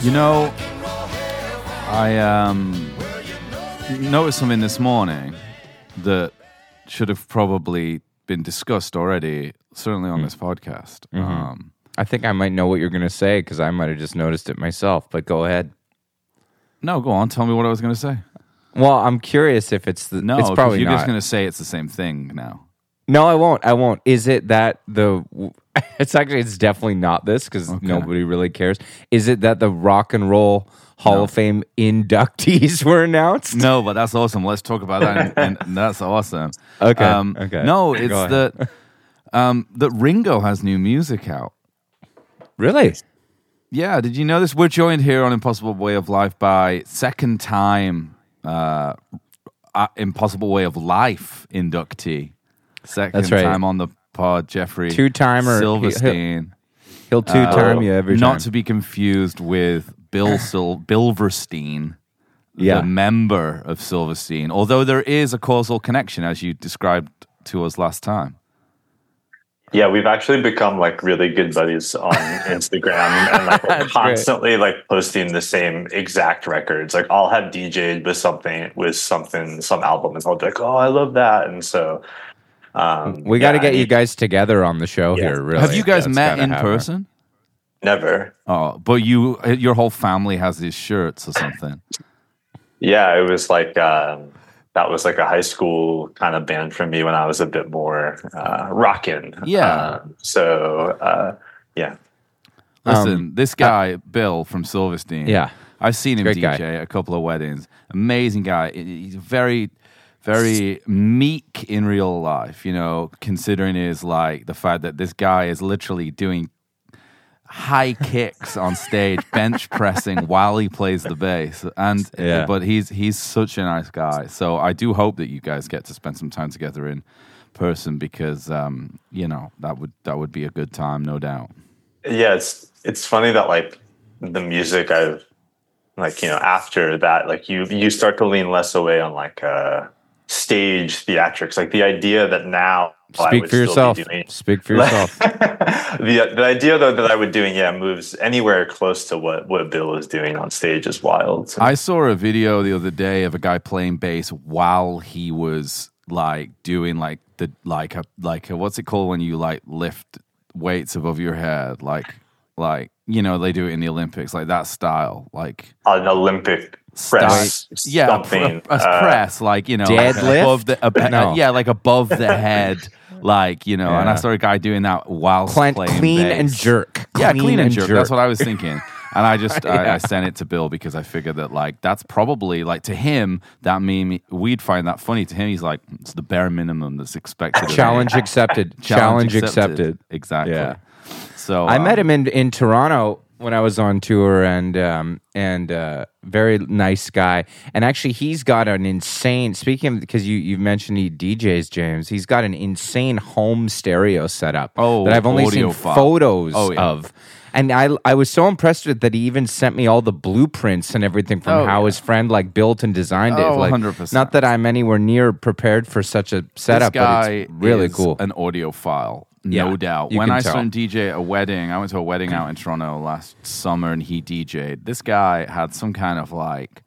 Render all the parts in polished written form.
You know, I noticed something this morning that should have probably been discussed already, certainly on this podcast. Mm-hmm. I think I might know what you're going to say because I might have just noticed it myself, but go ahead. No, go on. Tell me what I was going to say. Well, I'm curious if it's the... No, it's probably you're not. just going to say it's the same thing now. No, I won't. Is it that the... It's definitely not this because nobody really cares. Is it that the Rock and Roll Hall of Fame inductees were announced? No, but that's awesome. Let's talk about that. And that's awesome. Okay. No, it's that Ringo has new music out. Really? Yeah. Did you know this? We're joined here on Impossible Way of Life by second time Impossible Way of Life inductee. Second time on the pod, Jeffrey. Two-timer. Silverstein. He'll two-time you every time. Not to be confused with Bill Bilverstein, the member of Silverstein, although there is a causal connection, as you described to us last time. Yeah, we've actually become like really good buddies on Instagram and like we're constantly like posting the same exact records. Like I'll have DJ'd with some album and I'll be like, oh, I love that. And so we got to get you guys together on the show here. Really, have you guys met in person? Never. Oh, but your whole family has these shirts or something. Yeah, it was like that was like a high school kind of band for me when I was a bit more rockin'. Yeah. Yeah. Listen, this guy Bill from Silverstein. Yeah, I've seen him Great DJ guy. at a couple of weddings. Amazing guy. He's very, very meek in real life, you know, considering the fact that this guy is literally doing high kicks on stage, bench pressing while he plays the bass. But he's such a nice guy. So I do hope that you guys get to spend some time together in person because that would be a good time, no doubt. Yeah, it's funny that like the music I've like, you know, after that, like you start to lean less away on like stage theatrics. Like the idea that now Speak for yourself. Speak for yourself. The idea though that I would doing moves anywhere close to what Bill is doing on stage is wild. So. I saw a video the other day of a guy playing bass while he was like doing like a what's it called when you like lift weights above your head like you know they do it in the Olympics like that style like an Olympic press something press like you know deadlift like above the head. Like, you know, and I saw a guy doing that while playing clean bass. and jerk. Yeah, clean and jerk. That's what I was thinking. And I just I sent it to Bill because I figured that like that's probably like to him that we'd find that funny. To him, he's like it's the bare minimum that's expected. Challenge accepted. Challenge accepted. Exactly. Yeah. So I met him in Toronto when I was on tour, and very nice guy. And actually, he's got an insane. Speaking of, because you mentioned he DJs, James. He's got an insane home stereo setup that I've only seen photos of. And I was so impressed with that he even sent me all the blueprints and everything from how his friend like built and designed it. Like, 100%. Not that I'm anywhere near prepared for such a setup, but it's really cool. An audiophile. No doubt. When I saw him DJ at a wedding, I went to a wedding out in Toronto last summer and he DJ'd. This guy had some kind of like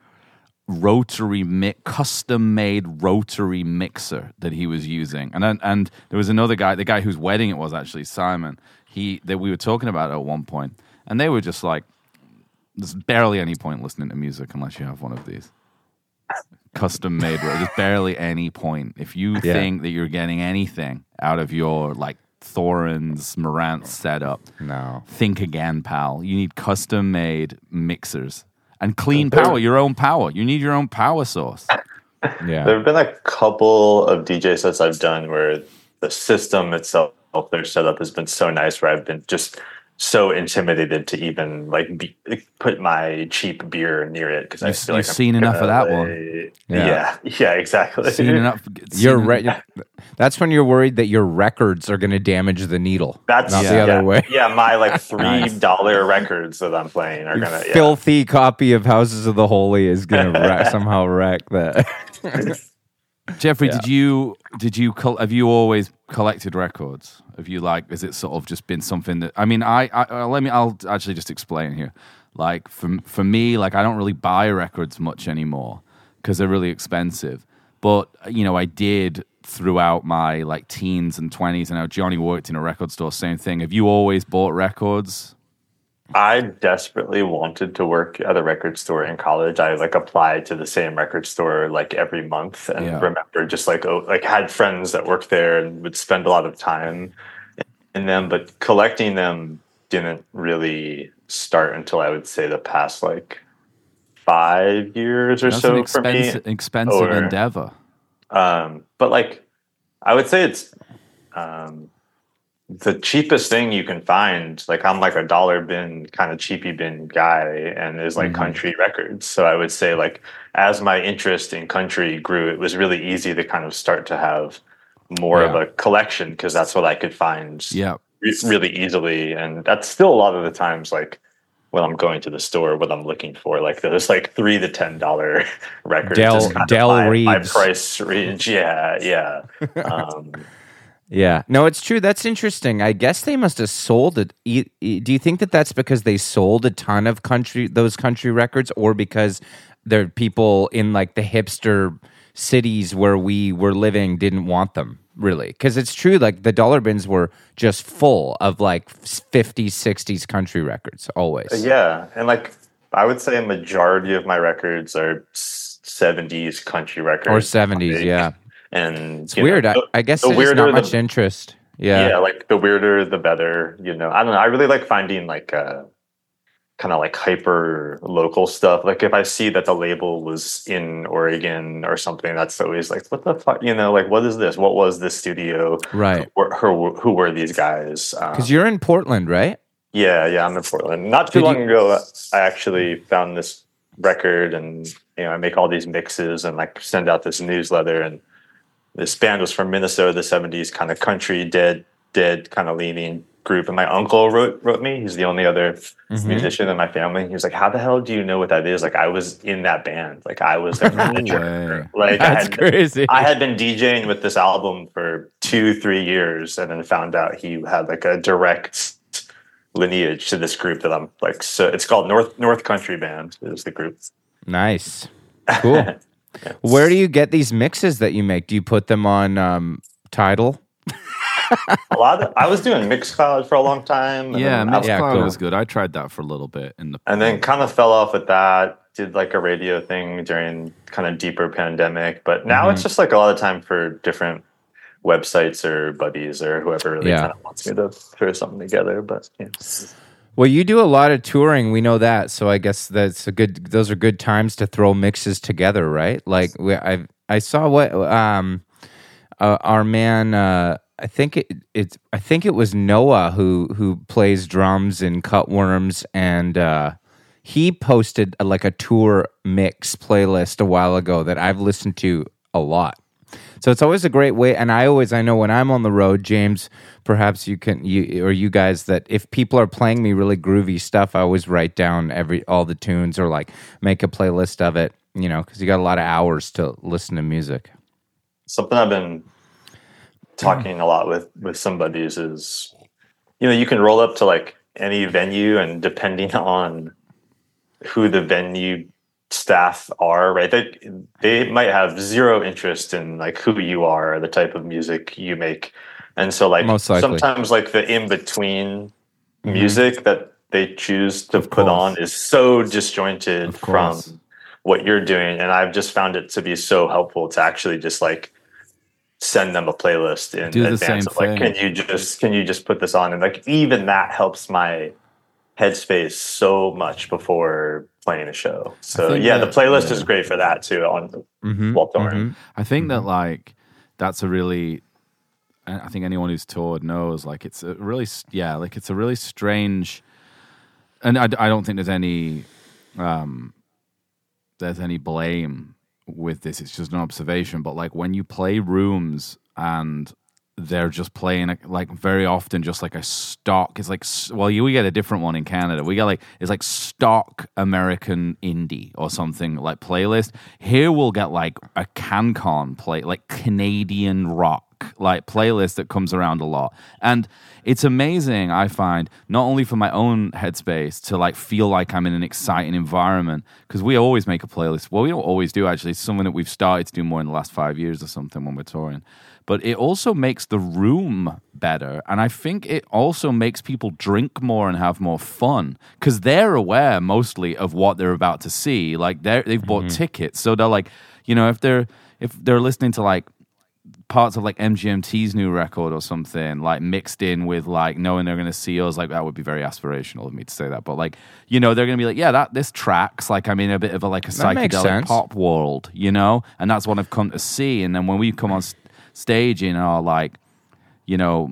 custom-made rotary mixer that he was using. And there was another guy, the guy whose wedding it was actually, Simon, that we were talking about at one point. And they were just like, there's barely any point listening to music unless you have one of these. Custom-made, there's barely any point. If you think that you're getting anything out of your like Thorin's Marantz setup. No. Think again, pal. You need custom-made mixers and clean power, your own power. You need your own power source. Yeah. There have been a couple of DJ sets I've done where the system itself, their setup has been so nice where I've been just so intimidated to even like put my cheap beer near it because I feel like you've seen enough of that one. Yeah, exactly. Seen enough. That's when you're worried that your records are going to damage the needle. That's not the other way. Yeah, my like $3 records that I'm playing are gonna. Filthy copy of Houses of the Holy is going to somehow wreck that. Jeffrey, have you always collected records? Have you has it sort of just been something that, I mean, I'll actually just explain here. Like for me, like I don't really buy records much anymore because they're really expensive. But I did throughout my like teens and 20s. And Johnny worked in a record store. Same thing. Have you always bought records? I desperately wanted to work at a record store in college. I like applied to the same record store like every month, and remember just like had friends that worked there and would spend a lot of time in them. But collecting them didn't really start until I would say the past like 5 years or so for me. Expensive endeavor. But like I would say it's the cheapest thing you can find. Like I'm like a dollar bin kind of cheapy bin guy, and is like country records. So I would say like as my interest in country grew, it was really easy to kind of start to have more of a collection because that's what I could find really easily. And that's still a lot of the times like when I'm going to the store, what I'm looking for, like those like $3 to $10 records. Del Reeves. My price range. Yeah. Yeah. No, it's true. That's interesting. I guess they must have sold it. Do you think that that's because they sold a ton of those country records, or because there are people in like the hipster cities where we were living didn't want them, really? Because it's true, like the dollar bins were just full of like 50s, 60s country records always. Yeah. And like I would say a majority of my records are 70s country records. Or 70s, yeah. And it's weird. I guess there's not much interest. Yeah, like the weirder, the better. I don't know. I really like finding like kind of like hyper local stuff. Like if I see that the label was in Oregon or something, that's always like, what the fuck? Like what is this? What was this studio? Right. Who were these guys? Because you're in Portland, right? Yeah, I'm in Portland. Not too long ago, I actually found this record, and I make all these mixes and like send out this newsletter, and this band was from Minnesota, the 70s, kind of country, dead kind of leaning group. And my uncle wrote me. He's the only other musician in my family. He was like, how the hell do you know what that is? Like, I was in that band. Like, I was their manager. Like, that's crazy. I had been DJing with this album for 2-3 years, and then found out he had like a direct lineage to this group that I'm like, so it's called North Country Band is the group. Nice. Cool. Yes. Where do you get these mixes that you make? Do you put them on Tidal? I was doing Mixcloud for a long time. Mixcloud was good. I tried that for a little bit and then kind of fell off with that. Did like a radio thing during kind of deeper pandemic, but now it's just like a lot of time for different websites or buddies or whoever really kind of wants me to throw something together. But well, you do a lot of touring. We know that, so I guess those are good times to throw mixes together, right? Like I saw what our man. I think it was Noah who plays drums in Cutworms, and he posted like a tour mix playlist a while ago that I've listened to a lot. So it's always a great way, and I know when I'm on the road, James, perhaps you guys, that if people are playing me really groovy stuff, I always write down all the tunes or like make a playlist of it, because you got a lot of hours to listen to music. Something I've been talking a lot with some buddies is, you can roll up to like any venue, and depending on who the venue staff are, right, they might have zero interest in like who you are or the type of music you make, and so like sometimes like the in between music that they choose to put on is so disjointed from what you're doing, and I've just found it to be so helpful to actually just like send them a playlist in advance of like, can you just put this on, and like even that helps my headspace so much before playing a show. So the playlist is great for that too on while touring. I think that like that's a really, I think anyone who's toured knows like it's a really strange, and I don't think there's any blame with this. It's just an observation, but like when you play rooms and they're just playing like very often just like a stock, it's like, well, we get a different one in Canada. We get like, it's like stock American indie or something like playlist. Here we'll get like a CanCon play, like Canadian rock, like playlist that comes around a lot. And it's amazing, I find, not only for my own headspace to like feel like I'm in an exciting environment, because we always make a playlist. Well, we don't always do, actually. It's something that we've started to do more in the last 5 years or something when we're touring. But it also makes the room better. And I think it also makes people drink more and have more fun because they're aware mostly of what they're about to see. Like they've bought tickets. So they're like, you know, if they're listening to like parts of like MGMT's new record or something, like mixed in with like knowing they're going to see us, like that would be very aspirational of me to say that. But like, you know, they're going to be like, yeah, this tracks like I'm in a bit of a psychedelic pop world, you know? And that's what I've come to see. And then when we come on stage in our like, you know,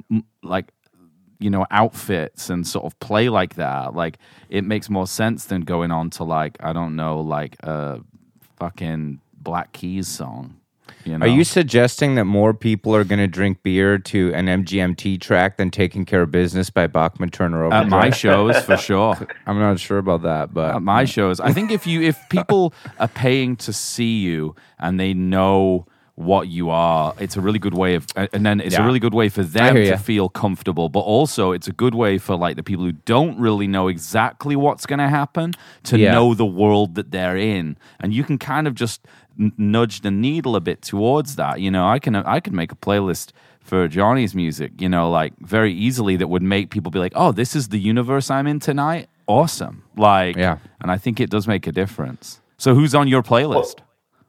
outfits and sort of play like that, like it makes more sense than going on to like, I don't know, like a fucking Black Keys song. You know? Are you suggesting that more people are going to drink beer to an MGMT track than Taking Care of Business by Bachman Turner Overdrive? At my shows, for sure. I'm not sure about that, but at my shows, I think if people are paying to see you and they know what you are, it's a really good way of, and then it's a really good way for them to feel comfortable, but also it's a good way for like the people who don't really know exactly what's going to happen to know the world that they're in, and you can kind of just nudge the needle a bit towards that. You know, I can make a playlist for Johnny's music, you know, like very easily that would make people be like, oh, this is the universe I'm in tonight. Awesome. Like, and I think it does make a difference. So who's on your playlist?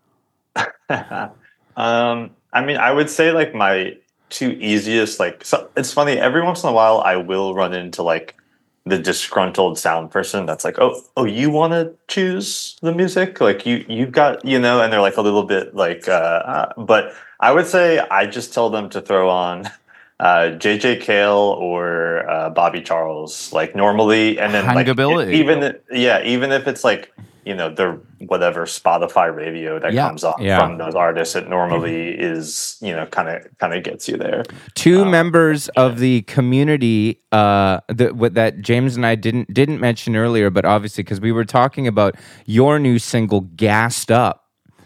I mean, I would say like my two easiest, like, so it's funny, every once in a while I will run into like the disgruntled sound person that's like, oh, you want to choose the music? Like you've got, you know, and they're like a little bit like, but I would say I just tell them to throw on JJ Cale or Bobby Charles, like normally, and then like even if it's like, you know, the whatever Spotify radio that comes off from those artists, it normally is, you know, kind of gets you there. Two members of the community that James and I didn't mention earlier, but obviously because we were talking about your new single "Gassed Up,"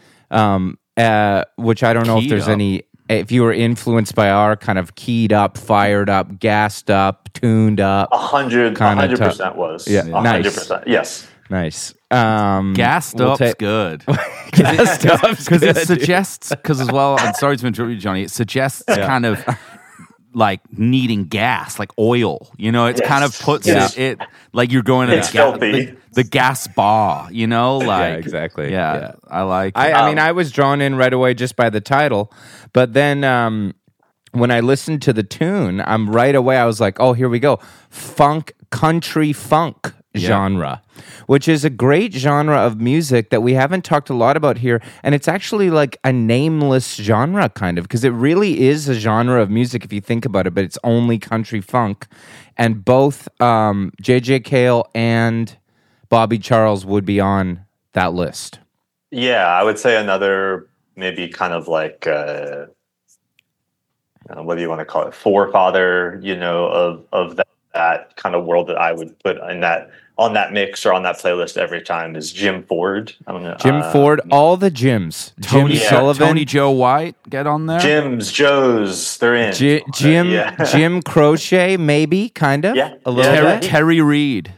which I don't know if there's any. If you were influenced by our kind of keyed up, fired up, gassed up, tuned up, 100% was 100%. Yes. Nice. Gassed up's good. Gassed up's because it suggests, because as well, I'm sorry to interrupt you, Johnny, it suggests kind of like needing gas, like oil. You know, it kind of puts it like you're going to the gas bar, you know? Like, exactly. Yeah, I like it. I mean, I was drawn in right away just by the title, but then when I listened to the tune, I was like, oh, here we go. Country funk genre, which is a great genre of music that we haven't talked a lot about here, and it's actually like a nameless genre kind of, because it really is a genre of music if you think about it, but it's only country funk, and both JJ Cale and Bobby Charles would be on that list. Yeah, I would say another maybe kind of like what do you want to call it, forefather, you know, of that kind of world that I would put in that on that mix or on that playlist every time is Jim Ford. I don't know. Jim Ford, all the Jims. Tony Sullivan. Tony Joe White, get on there. Joes, they're in. Jim Croce, maybe, kind of. Yeah. A little bit. Terry Reid.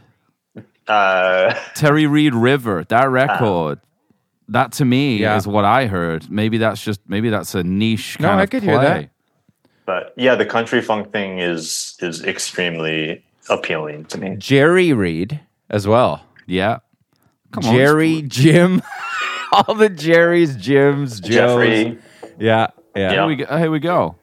Terry Reid River, that record. That to me is what I heard. Maybe that's a niche kind of I could play. hear that. But yeah, the country funk thing is extremely appealing to me. Jerry Reid as well. Yeah. Come on, Jim. All the Jerrys, Jims, Joes. Jeffrey. Yeah. Here we go.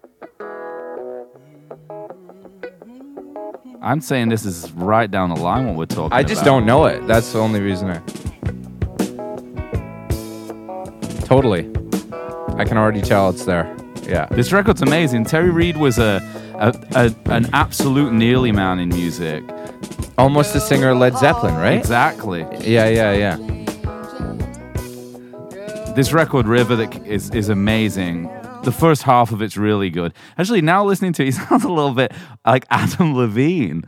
I'm saying this is right down the line what we're talking about. I just don't know it. That's the only reason Totally. I can already tell it's there. Yeah. This record's amazing. Terry Reid was an absolute nearly man in music. Almost the singer of Led Zeppelin, right? Exactly. Yeah. This record, River, is amazing. The first half of it's really good. Actually, now listening to it, he sounds a little bit like Adam Levine.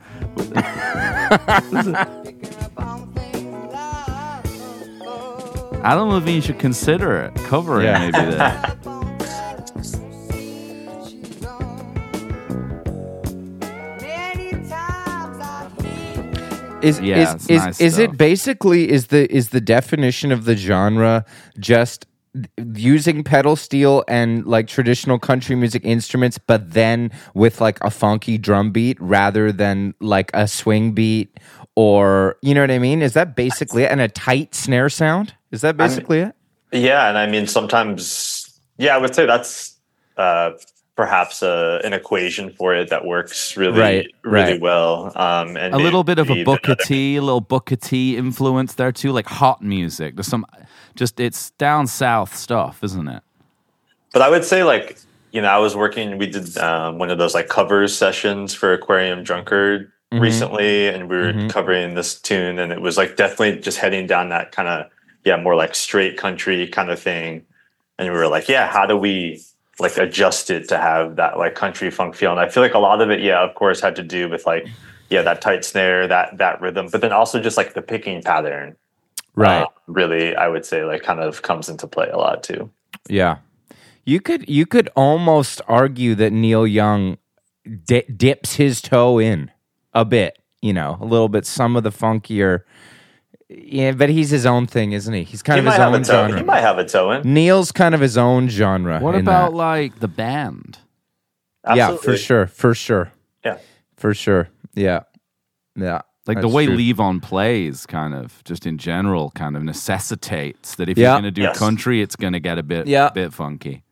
Adam Levine should consider it, covering maybe that. Is it's is nice is stuff. it basically is the definition of the genre just using pedal steel and like traditional country music instruments, but then with like a funky drum beat rather than like a swing beat, or you know what I mean? Is that basically it? And a tight snare sound? Is that basically it? Yeah, and I mean sometimes, yeah, I would say that's perhaps an equation for it that works really Right. well. And A little bit of a maybe Booker T, a little Booker T influence there too, like hot music. There's some, just it's down south stuff, isn't it? But I would say like, I was working, we did one of those like covers sessions for Aquarium Drunkard recently, and we were covering this tune, and it was like definitely just heading down that kind of, more like straight country kind of thing. And we were like, how do we like adjust it to have that like country funk feel? And I feel like a lot of it, of course, had to do with like, that tight snare, that rhythm, but then also just like the picking pattern. Right. Really, I would say like kind of comes into play a lot too. Yeah. You could almost argue that Neil Young dips his toe in a bit, a little bit, some of the funkier. Yeah, but he's his own thing, isn't he? He's kind of his own genre. He might have a toe in. Neil's kind of his own genre. What in about that. like the band? Absolutely. Yeah, for sure. Yeah. For sure. Yeah. Like the That's way true. Levon plays, kind of just in general, kind of necessitates that if you're Yeah. going to do country, it's going to get a bit funky.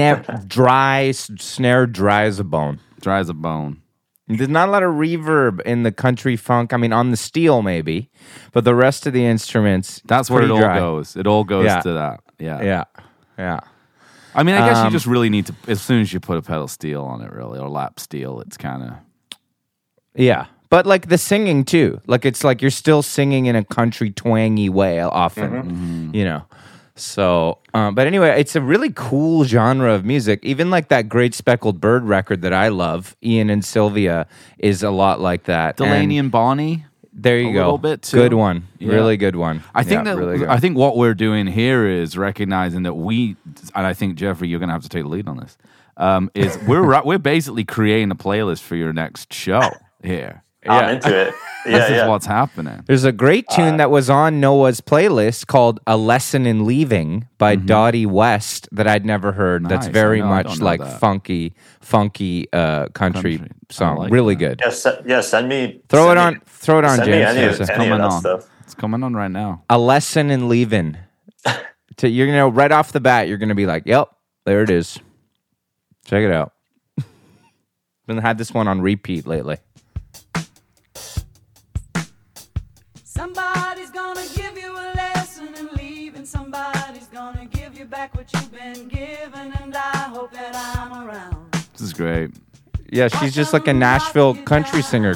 Snare dry as a bone. Dry as a bone. There's not a lot of reverb in the country funk. I mean, on the steel maybe, but the rest of the instruments, That's where it all dry. goes. It all goes Yeah. to that. Yeah. Yeah. I mean, I guess you just really need to, as soon as you put a pedal steel on it, really, or lap steel, it's kind of. Yeah. But like the singing too. Like it's like you're still singing in a country twangy way often, So, but anyway, it's a really cool genre of music. Even like that Great Speckled Bird record that I love, Ian and Sylvia, is a lot like that. Delaney and Bonnie. There you a go. little bit, too. Good one. Yeah. Really good one. I think really good. I think what we're doing here is recognizing that and I think Jeffrey, you're going to have to take the lead on this. Is we're basically creating a playlist for your next show here. I'm into it. This is what's happening. There's a great tune that was on Noah's playlist called "A Lesson in Leaving" by Dottie West that I'd never heard. That's Nice. very I much don't know like that. funky country I song. like Really that. good. Send me. Throw it send on, me James. any Here's of a- coming that on. stuff. It's coming on right now. A Lesson in Leaving. You're right off the bat, you're gonna be like, "Yep, there it is." Check it out. Been had this one on repeat lately. Somebody's gonna give you a lesson in leaving. Somebody's gonna give you back what you've been given. And I hope that I'm around. This is great. Yeah, she's just like a Nashville country singer.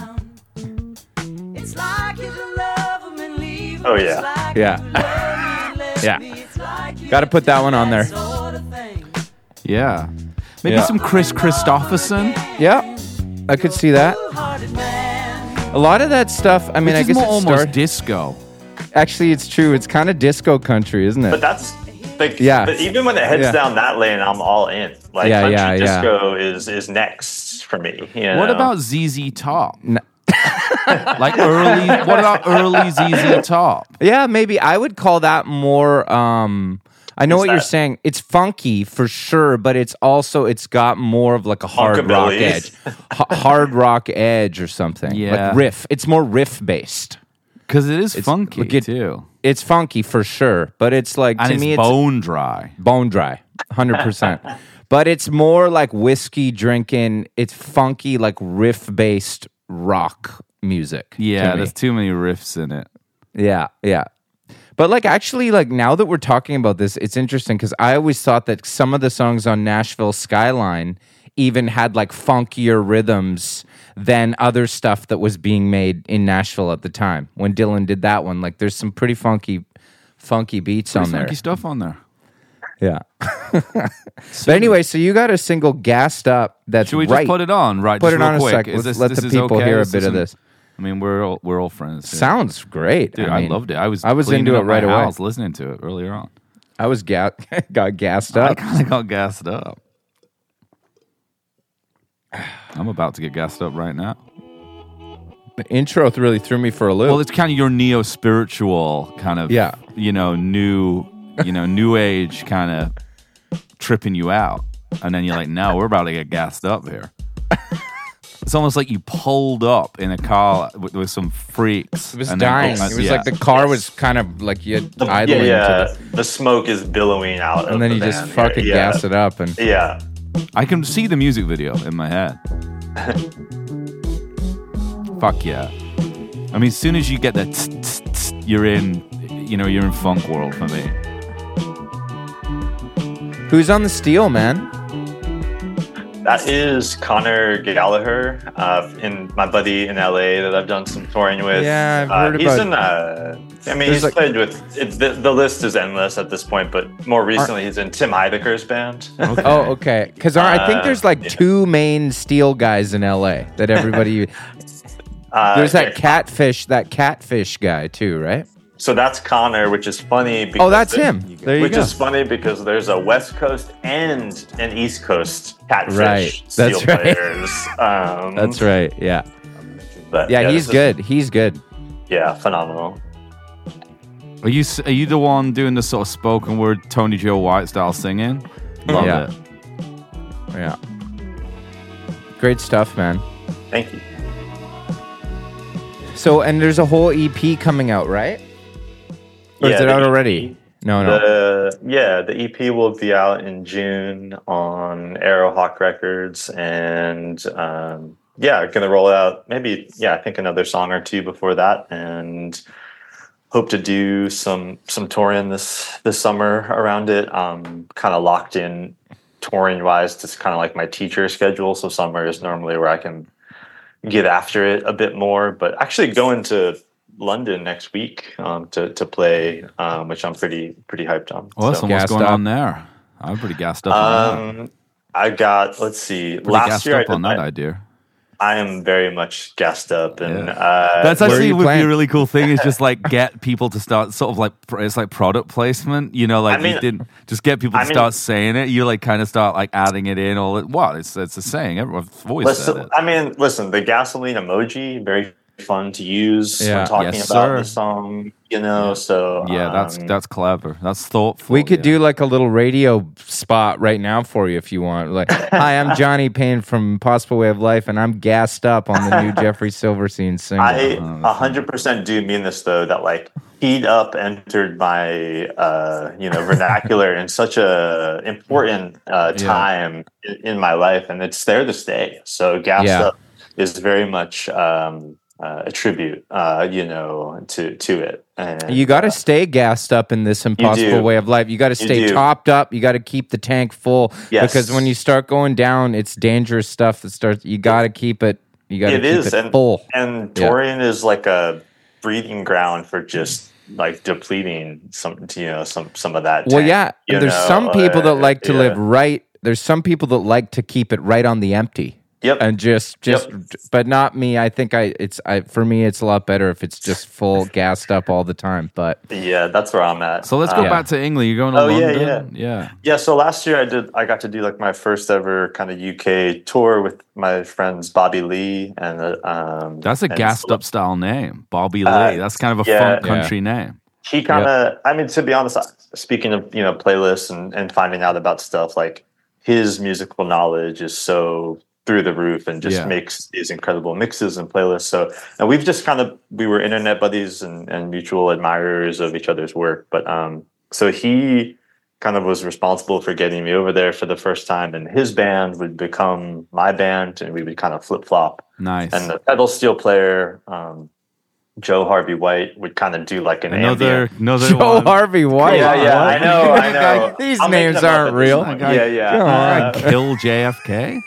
It's like you can love 'em and leave 'em. Oh, It's yeah. like Yeah. you can love me and let Yeah. me. It's like you Gotta put that one on there. sort of thing. Yeah. Maybe Yeah. some Chris Christopherson. Yeah, I could see that. Hearted man. A lot of that stuff. I mean, I Which guess is more it almost started. disco. Actually, it's true. It's kind of disco country, isn't it? But that's like, Yeah. But even when it heads Yeah. down that lane, I'm all in. Like Yeah, country yeah, yeah. disco is next for me. What about ZZ Top? Like early. What about early ZZ Top? Yeah, maybe I would call that more. I know Is what you're that- saying. It's funky for sure, but it's got more of like a hard rock Funkabilly. edge, hard rock edge or something. Yeah. like riff. It's more riff based. Because it is funky look at- too, It's funky for sure, but it's like and to it's me, bone dry. bone dry, 100%. But it's more like whiskey drinking. It's funky, like riff based rock music. to Yeah, me. there's too many riffs in it. Yeah. But like actually, like now that we're talking about this, it's interesting because I always thought that some of the songs on Nashville Skyline even had like funkier rhythms than other stuff that was being made in Nashville at the time. When Dylan did that one, like there's some pretty funky beats on there. Funky stuff on there. Yeah. But anyway, so you got a single Gassed Up that's Should we right. just put it on? Right. Put just it real on a quick. sec. Is Let's let this the is people okay? hear a This bit of isn't- this. I mean, we're all friends. here. Sounds great. Dude, I I mean, loved it. I was into cleaning it up my right away. house listening to it earlier on. I was got gassed I up. kind of got gassed up. I'm about to get gassed up right now. The intro really threw me for a loop. Well, it's kind of your neo-spiritual kind of, Yeah. new age kind of tripping you out. And then you're like, no, we're about to get gassed up here. It's almost like you pulled up in a car with some freaks. It was and dying. Then, It was like the car was kind of like you had idling to The smoke is billowing out. and then you just fucking gas it up and Yeah. I can see the music video in my head. Fuck yeah. I mean, as soon as you get that, you're in funk world for me. Who's on the steel, man? That is Connor Gallagher, in my buddy in LA that I've done some touring with. Yeah, I've heard he's about. he's played with. The list is endless at this point, but more recently he's in Tim Heidecker's band. Okay. Oh, okay. Because I think there's like two main steel guys in LA that everybody. There's that catfish guy too, right? So that's Connor, which is funny. Because Oh, that's him. There you which go. is funny because there's a West Coast and an East Coast catfish Right. steel That's right. players. That's right. Yeah. But Yeah, he's this is- good. He's good. Yeah, phenomenal. Are you the one doing the sort of spoken word Tony Joe White style singing? Love Yeah. it. Yeah. Great stuff, man. Thank you. So, and there's a whole EP coming out, right? Or is Yeah, it the out EP already? No. The EP will be out in June on Arrowhawk Records, and gonna roll out maybe I think another song or two before that, and hope to do some touring this summer around it. Kind of locked in touring wise to kind of like my teacher schedule, so summer is normally where I can get after it a bit more. But actually going to London next week to play, which I'm pretty hyped on. Awesome. What's Gassed going up. on there? I'm pretty gassed up on that. I got, let's see, Pretty last gassed year up on that idea. I am very much gassed up, and That's where are actually you would be playing? a really cool thing. Is just like get people to start sort of like it's like product placement. You know, like I mean- you didn't just get people to start saying it. You like kind of start like adding it in. It's a saying. Everyone's always said it. Listen, the gasoline emoji, very fun to use Yeah. when talking Yes, about sir. the song, so Yeah, that's clever. That's thoughtful. We could yeah. do like a little radio spot right now for you if you want. Like, hi, I'm Johnny Payne from Possible Way of Life, and I'm gassed up on the new Jeffrey Silverstein single. I 100% do mean this though, that like Heat Up entered my vernacular in such a important time in my life, and it's there to stay. So Gassed Yeah. Up is very much a tribute to it. And, You got to stay gassed up in this impossible do. way of life. You got to stay do. topped up. You got to keep the tank full. Yes. Because when you start going down, it's dangerous stuff that starts. You got to keep it. You got to keep it and, full. And touring is like a breeding ground for just like depleting some of that. Well, tank, yeah. And there's some people that like to live yeah. right. There's some people that like to keep it right on the empty. Yep. And just, but not me. I think for me, it's a lot better if it's just full gassed up all the time. But Yeah, that's where I'm at. So let's go back to England. You're going to London. Yeah. So last year I got to do like my first ever kind of UK tour with my friends Bobby Lee and That's a and gassed up style name, Bobby Lee. That's kind of a funk country name. He kind of, I mean, to be honest, speaking of playlists and finding out about stuff, like his musical knowledge is so through the roof and just makes these incredible mixes and playlists. So, and we've just we were internet buddies and mutual admirers of each other's work. But so he kind of was responsible for getting me over there for the first time, and his band would become my band, and we would kind of flip flop. Nice. And the pedal steel player, Joe Harvey White, would kind of do like an another Joe one. Harvey White. Yeah, I know. These I'll make names them up aren't at this real. point. Guy- Yeah. Kill JFK.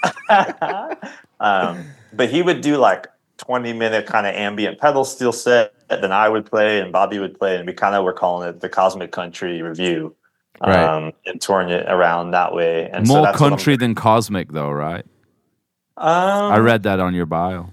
But he would do like 20-minute kind of ambient pedal steel set. Then I would play and Bobby would play, and we kind of were calling it the Cosmic Country Review, Right. and touring it around that way. And More so that's what country than cosmic, though, right? I'm- I read that on your bio.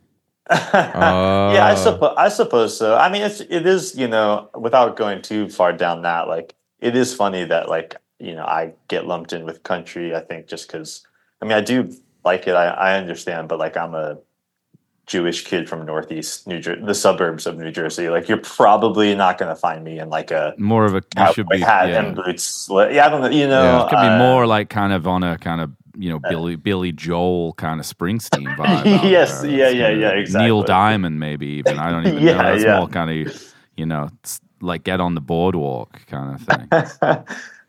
Yeah, I suppose so. I mean, it is, without going too far down that, like, it is funny that, like, I get lumped in with country, I think, just because, I mean, I do like it, I understand, but, like, I'm a Jewish kid from Northeast New Jersey, the suburbs of New Jersey. Like, you're probably not going to find me in like a More of a you should be hat yeah. and boots. Yeah, I don't know. You know, It could be more like kind of on a kind of Billy Joel kind of Springsteen vibe. out Yes, there. yeah, It's yeah, kinda yeah, exactly. Neil Diamond, maybe even. I don't even Yeah, know. That's yeah. more kind of like Get on the Boardwalk kind of thing.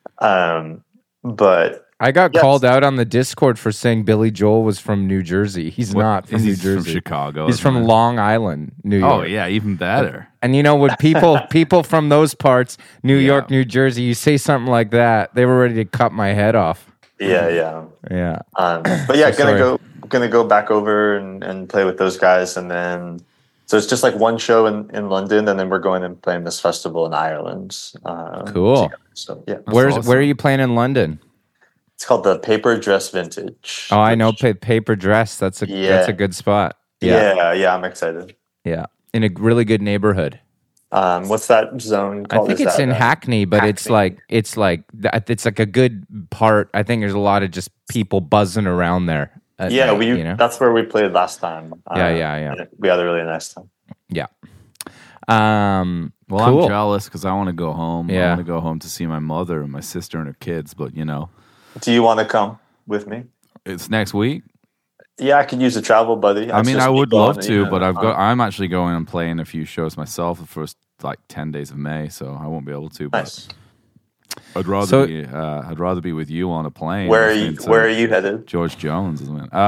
But I got Yes. called out on the Discord for saying Billy Joel was from New Jersey. He's not from New He's Jersey. from Chicago. He's isn't from he? Long Island, New York. Oh yeah, even better. And you know what? People from those parts, New Yeah. York, New Jersey, you say something like that, they were ready to cut my head off. yeah. Yeah. But yeah, So sorry. gonna go back over and play with those guys, and then so it's just like one show in London, and then we're going and playing this festival in Ireland. Cool. together. So yeah, Where awesome. are you playing in London? it's called the Paper Dress Vintage. Oh, I know which- Paper Dress. That's a Yeah. good spot. Yeah, I'm excited. Yeah. In a really good neighborhood. What's that zone I called? think Is it's that, in Hackney, but it's Hackney? like a good part. I think there's a lot of just people buzzing around there. at Yeah, night, that's where we played last time. Yeah. We had a really nice time. Yeah. Well, cool. I'm jealous because I want to go home. I Yeah. want to go home to see my mother and my sister and her kids. But Do you want to come with me? it's next week. Yeah, I could use a travel buddy. I mean, I would love to, but I've I'm actually going and playing a few shows myself the first like 10 days of May, so I won't be able to. But nice. I'd rather So- I'd rather be with you on a plane. Where are listening you? to Where are you headed? George Jones, isn't it?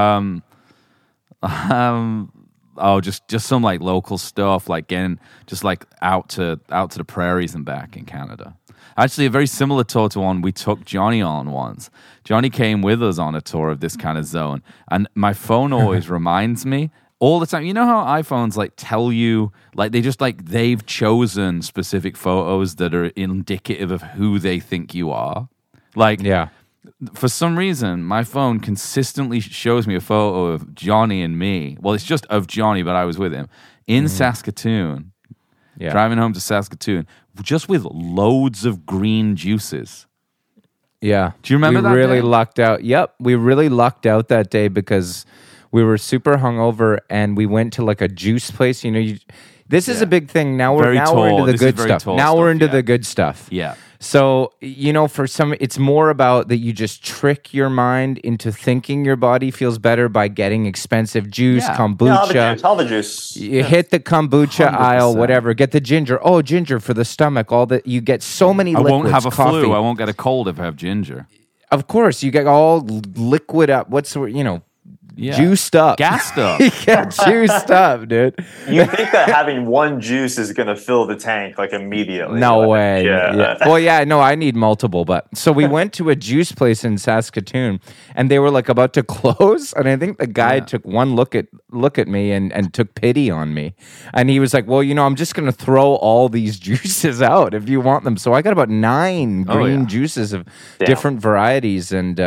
Just some like local stuff, like getting just like out to the prairies and back in Canada. Actually, a very similar tour to one we took Johnny on once. Johnny came with us on a tour of this kind of zone, and my phone always reminds me all the time. You know how iPhones like tell you, like they just like they've chosen specific photos that are indicative of who they think you are. Like, Yeah. for some reason, my phone consistently shows me a photo of Johnny and me. Well, it's just of Johnny, but I was with him in Saskatoon, Yeah. driving home to Saskatoon, just with loads of green juices. Yeah. Do you remember we that really day? lucked out. Yep. We really lucked out that day because we were super hungover and we went to like a juice place. This is a big thing. Now we're Very we're tall. into the This is good very stuff. tall Now we're stuff, into yeah. the good stuff. Yeah. So, for some, it's more about that you just trick your mind into thinking your body feels better by getting expensive juice, Yeah. kombucha. All the juice. You hit the kombucha 100%. aisle, whatever. Get the ginger. Oh, ginger for the stomach. All that you get so many I liquids. won't have a coffee. flu. I won't get a cold if I have ginger. Of course, you get all liquid up. Yeah. Juiced up. Gassed up. Yeah, juiced up, dude. You think that having one juice is going to fill the tank like immediately? No Like, way. Yeah. Well, yeah, no, I need multiple. But so we went to a juice place in Saskatoon, and they were like about to close, and I think the guy took one look at me and took pity on me, and he was like, "Well, I'm just gonna throw all these juices out if you want them." So I got about 9 green yeah. juices of different varieties, and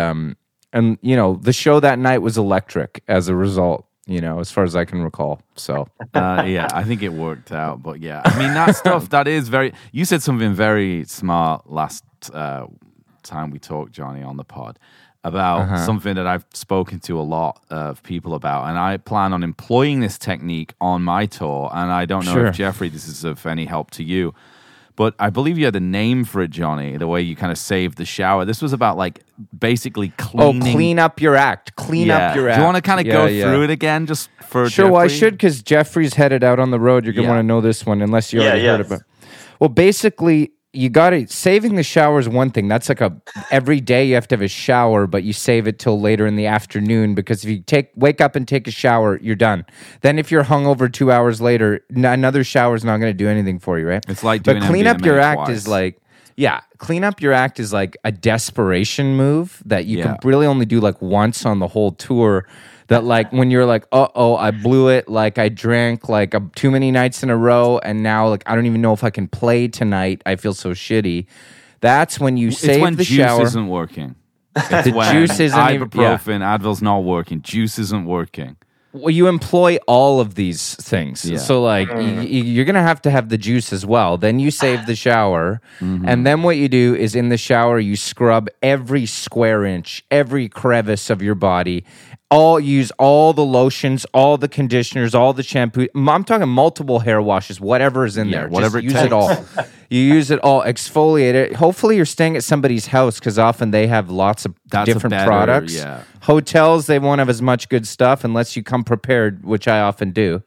the show that night was electric as a result. As far as I can recall. So Yeah, I think it worked out. But yeah, I mean, that stuff, that is very. You said something very smart last time we talked, Johnny, on the pod about something that I've spoken to a lot of people about. And I plan on employing this technique on my tour. And I don't know Sure. if, Jeffrey, this is of any help to you. But I believe you had a name for it, Johnny, the way you kind of saved the shower. This was about like basically cleaning. clean up your act. Clean up your act. Do you want to kind of go Yeah. through it again just for Sure, well, I Jeffrey? should because Jeffrey's headed out on the road. You're going to Yeah. want to know this one unless you already Yeah, heard about it. Well, basically, you got to saving the shower is one thing. That's like every day you have to have a shower, but you save it till later in the afternoon because if you wake up and take a shower, you're done. Then if you're hungover 2 hours later, another shower is not going to do anything for you, right? It's like but doing clean up MDMA your act twice. is like. Yeah, clean up your act is like a desperation move that you can really only do like once on the whole tour. That like when you're like, I blew it, like I drank like too many nights in a row, and now like I don't even know if I can play tonight. I feel so shitty. That's when you It's save when the juice shower. isn't working. It's The when juice isn't even- ibuprofen, Advil's not working. Juice isn't working. Well, you employ all of these things. Yeah. So, like, you're going to have the juice as well. Then you save the shower. And then what you do is in the shower, you scrub every square inch, every crevice of your body. Use all the lotions, all the conditioners, all the shampoo. I'm talking multiple hair washes, whatever is in there. whatever Just it use it all. You use it all, exfoliate it. Hopefully, you're staying at somebody's house because often they have lots of different products. Yeah. Hotels, they won't have as much good stuff unless you come prepared, which I often do.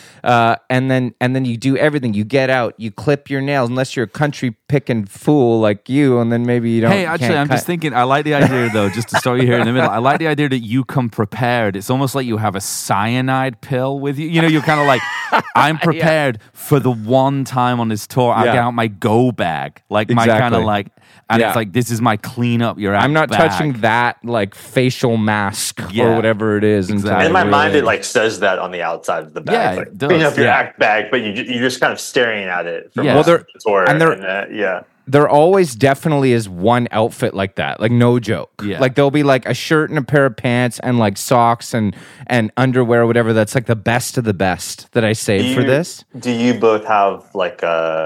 And then you do everything. You get out, you clip your nails, unless you're a country picking fool like you, and then maybe you don't. Hey, actually, I'm just thinking. I like the idea though. Just to start you here in the middle, I like the idea that you come prepared. It's almost like you have a cyanide pill with you. You know, you're kind of like, I'm prepared for the one time on this tour. I get out my go bag, like my kind of like. And it's like, this is my clean up your act I'm not bag. touching that like facial mask or Yeah. whatever it is. Exactly. In my mind, it like says that on the outside of the bag. Yeah, like, it does. clean up your Yeah. act bag, but you're just kind of staring at it from Yeah. most Well, of the tour. and they're- yeah. There always definitely is one outfit like that, like no joke. Yeah. Like there'll be like a shirt and a pair of pants and like socks and underwear or whatever. That's like the best of the best that I saved for this. Do you both have like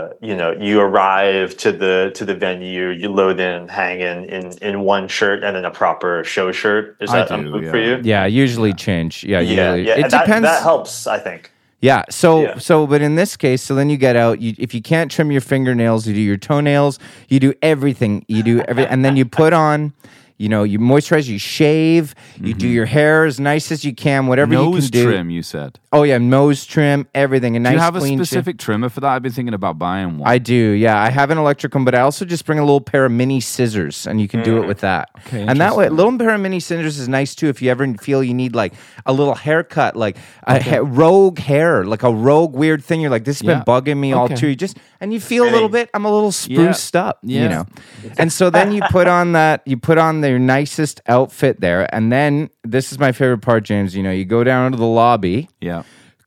you arrive to the venue, you load in, hang in one shirt and then a proper show shirt? Is I that a do, move yeah. for you? Yeah, usually change. Yeah, usually. Yeah. It That- depends. That helps, I think. Yeah. Yeah. But in this case, so then you get out. If you can't trim your fingernails, you do your toenails. You do everything. And then you put on. You moisturize, you shave, you do your hair as nice as you can, whatever you Nose can do. trim, you said. Oh yeah, nose trim, everything. A Do nice you have a clean specific trimmer for that? I've been thinking about buying one. I do, yeah. I have an electric one, but I also just bring a little pair of mini scissors, and you can do it with that. Okay, and that way, a interesting. little pair of mini scissors is nice too if you ever feel you need like a little haircut, like a rogue hair, like a rogue weird thing. You're like, this has been Yeah. bugging me all Okay. too. And you feel a little bit. I'm a little spruced up, Yeah. And so then you put on their nicest outfit there, and then this is my favorite part, James. You go down to the lobby. Yeah.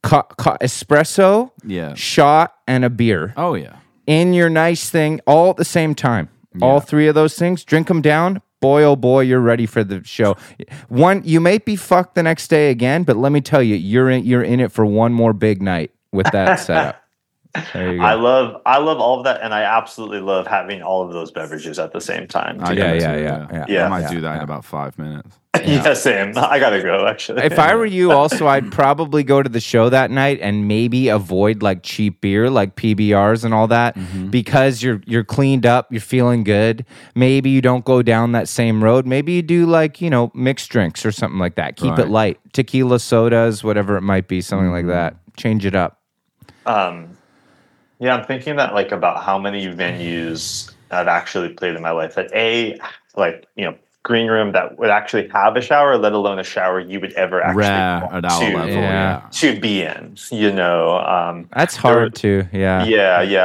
Espresso, Yeah. shot, and a beer Oh, yeah. in your nice thing all at the same time. All three of those things, drink them down. Boy, oh boy, you're ready for the show. You may be fucked the next day again, but let me tell you, you're in it for one more big night with that setup. There you go. I love all of that, and I absolutely love having all of those beverages at the same time. I too. do Yeah, too, yeah. I might do that in about 5 minutes. Yeah, same. I gotta go actually. If I were you, also, I'd probably go to the show that night and maybe avoid like cheap beer, like PBRs and all that, because you're cleaned up, you're feeling good. Maybe you don't go down that same road. Maybe you do like mixed drinks or something like that. Keep it Right. light, tequila, sodas, whatever it might be, something like that. Change it up. Yeah, I'm thinking that like about how many venues I've actually played in my life that green room that would actually have a shower, let alone a shower you would ever actually Rare want at our level, Yeah. to be in. That's hard too. Yeah. Yeah.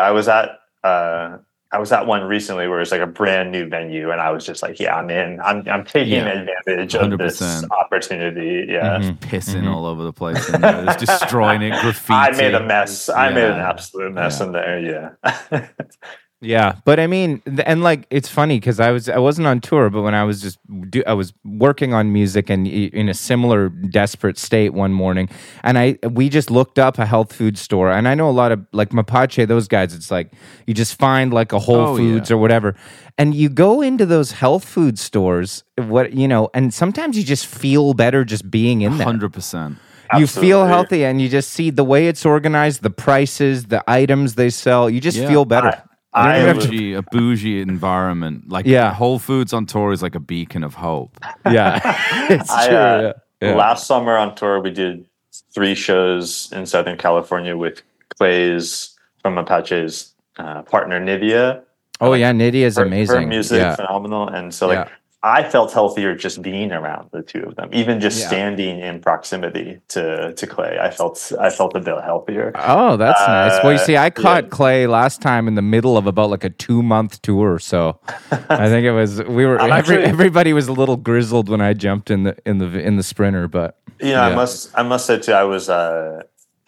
I was at one recently where it's like a brand new venue, and I was just like, yeah, I'm in. I'm taking advantage of this 100%. opportunity. Yeah. Pissing all over the place in there. Just destroying it, graffiti. I made a mess. I made an Yeah. absolute mess in there. Yeah. Yeah, but I mean, and like it's funny because I wasn't on tour, but when I was I was working on music and in a similar desperate state one morning, and we just looked up a health food store, and I know a lot of like Mapache, those guys. It's like you just find like a Whole Foods or whatever, and you go into those health food stores, and sometimes you just feel better just being in there. 100%. You feel Absolutely. healthy, and you just see the way it's organized, the prices, the items they sell. You just Yeah. feel better. A bougie environment. Like Whole Foods on tour is like a beacon of hope. Yeah, it's true. Yeah. Last summer on tour, we did 3 shows in Southern California with Clay's from Apache's partner Nivea. Oh yeah, Nydia is amazing. Her music yeah. phenomenal, and so I felt healthier just being around the two of them, even just standing in proximity to Clay. I felt a bit healthier. Oh, that's nice. Well, you see, I caught Clay last time in the middle of about like a 2-month tour, so I think it was everybody was a little grizzled when I jumped in the sprinter, but I must say too, I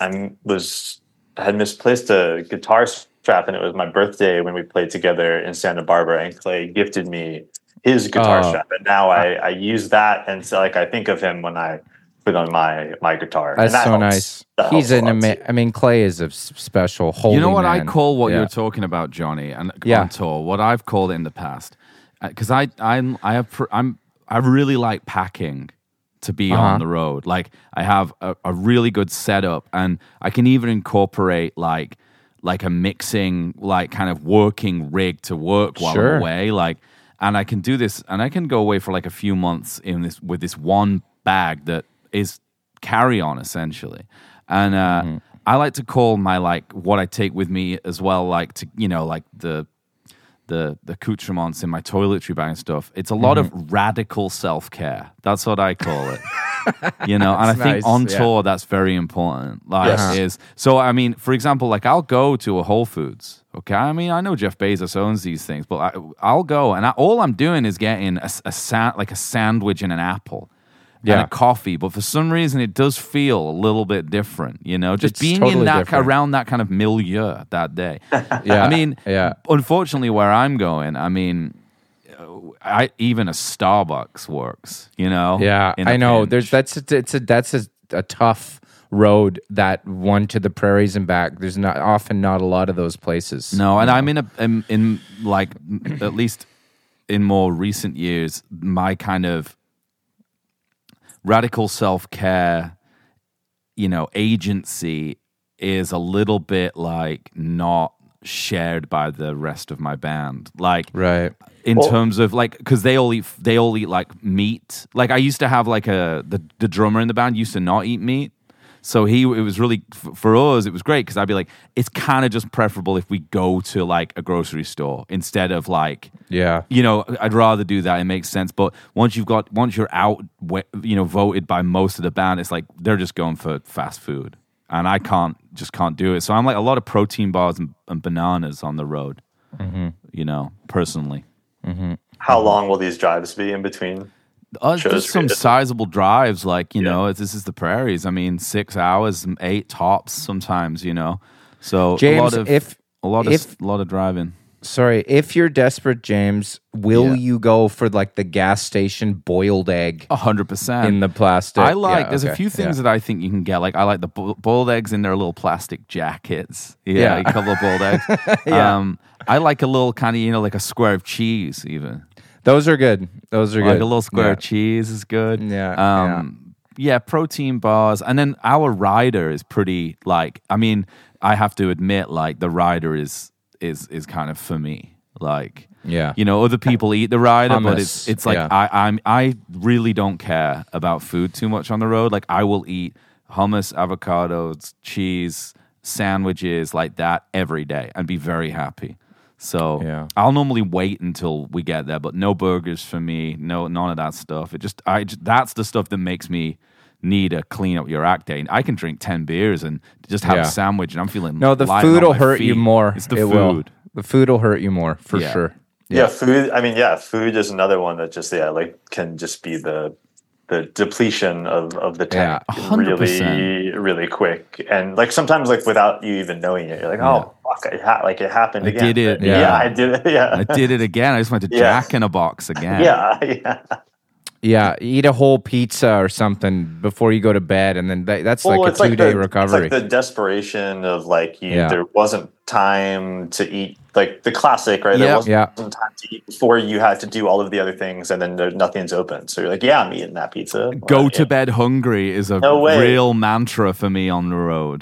had misplaced a guitar strap, and it was my birthday when we played together in Santa Barbara, and Clay gifted me his guitar strap, and now I use that, and so like I think of him when I put on my guitar. That's And that so helps. nice. That He's helps a an lot, too. I mean, Clay is a special, holy You know what I man. call what Yeah. you're talking about, Johnny, and Yeah. on tour. What I've called it in the past, because I really like packing to be Uh-huh. on the road. Like I have a really good setup, and I can even incorporate like a mixing, like kind of working rig to work while Sure. I'm away. Like, and I can do this, and I can go away for like a few months with this one bag that is carry on essentially. And I like to call my like what I take with me as well, like to like the accoutrements in my toiletry bag and stuff. It's a lot of radical self-care. That's what I call it. And I think nice, on yeah. tour that's very important. Like Yes. I mean, for example, like I'll go to a Whole Foods. Okay, I mean, I know Jeff Bezos owns these things, but I'll go and all I'm doing is getting a sandwich and an apple. And Yeah. a coffee, but for some reason it does feel a little bit different, just It's being totally in that different. around that kind of milieu that day. Yeah. I mean, yeah. unfortunately, where I'm going, I mean, even a Starbucks works, Yeah, in a I know. pinch. That's a tough road, that one to the prairies and back. There's not a lot of those places. No, and I'm in like at least in more recent years, my kind of radical self-care, agency is a little bit like not shared by the rest of my band. Like Right. in terms of like, because they all eat like meat. Like I used to have like the drummer in the band used to not eat meat. So it was really, for us, it was great because I'd be like, it's kind of just preferable if we go to like a grocery store instead of like, Yeah. I'd rather do that. It makes sense. But once you're out, voted by most of the band, it's like they're just going for fast food. And I can't do it. So I'm like a lot of protein bars and bananas on the road, personally. How long will these drives be in between? There's Shows some for you. sizable drives, like, this is the prairies. I mean, 6 hours, 8 tops sometimes, So James, a lot of driving. Sorry, if you're desperate, James, will Yeah. you go for like the gas station boiled egg 100%. in the plastic? I like, Yeah, there's a okay, few things yeah. that I think you can get. Like, I like the boiled eggs in their little plastic jackets. Yeah, Yeah. a couple of boiled eggs. Yeah. I like a little kind of, like a square of cheese, even. Those are good. Those are Like good. a little square Yeah. of cheese is good. Yeah, Yeah, protein bars. And then our rider is pretty, like, I mean, I have to admit, like, the rider is kind of for me. Like, Yeah. other people eat the rider, but Hummus, it's like yeah. I really don't care about food too much on the road. Like, I will eat hummus, avocados, cheese, sandwiches like that every day and be very happy. So Yeah. I'll normally wait until we get there, but no burgers for me, none of that stuff. That's the stuff that makes me need a clean up your act day. I can drink 10 beers and just have Yeah. a sandwich, and I'm feeling No, the light food on will my hurt you feet. more. It's the It food. will. The food will hurt you more for Yeah. sure. Yeah, food. I mean, food is another one that just can just be the depletion of the tank 100%. really quick, and like sometimes like without you even knowing it, you're like, oh fuck, it happened I again. did it. Yeah, I did it. Yeah, I did it again. I just went to Yeah. Jack in a Box again. yeah. Yeah, eat a whole pizza or something before you go to bed, and then that's Well, like a 2-day It's recovery. like the desperation of like Yeah. there wasn't time to eat, like the classic, right? Yeah. There wasn't Yeah. time to eat before you had to do all of the other things, and then nothing's open. So you're like, yeah, I'm eating that pizza. Go to bed hungry is a No way. real mantra for me on the road.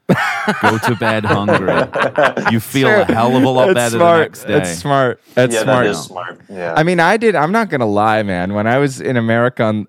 Go to bed hungry. You feel a hell of a lot better the next day. That's smart. That's Yeah, smart. that is smart. Yeah. I mean, I'm not gonna lie, man. When I was in America,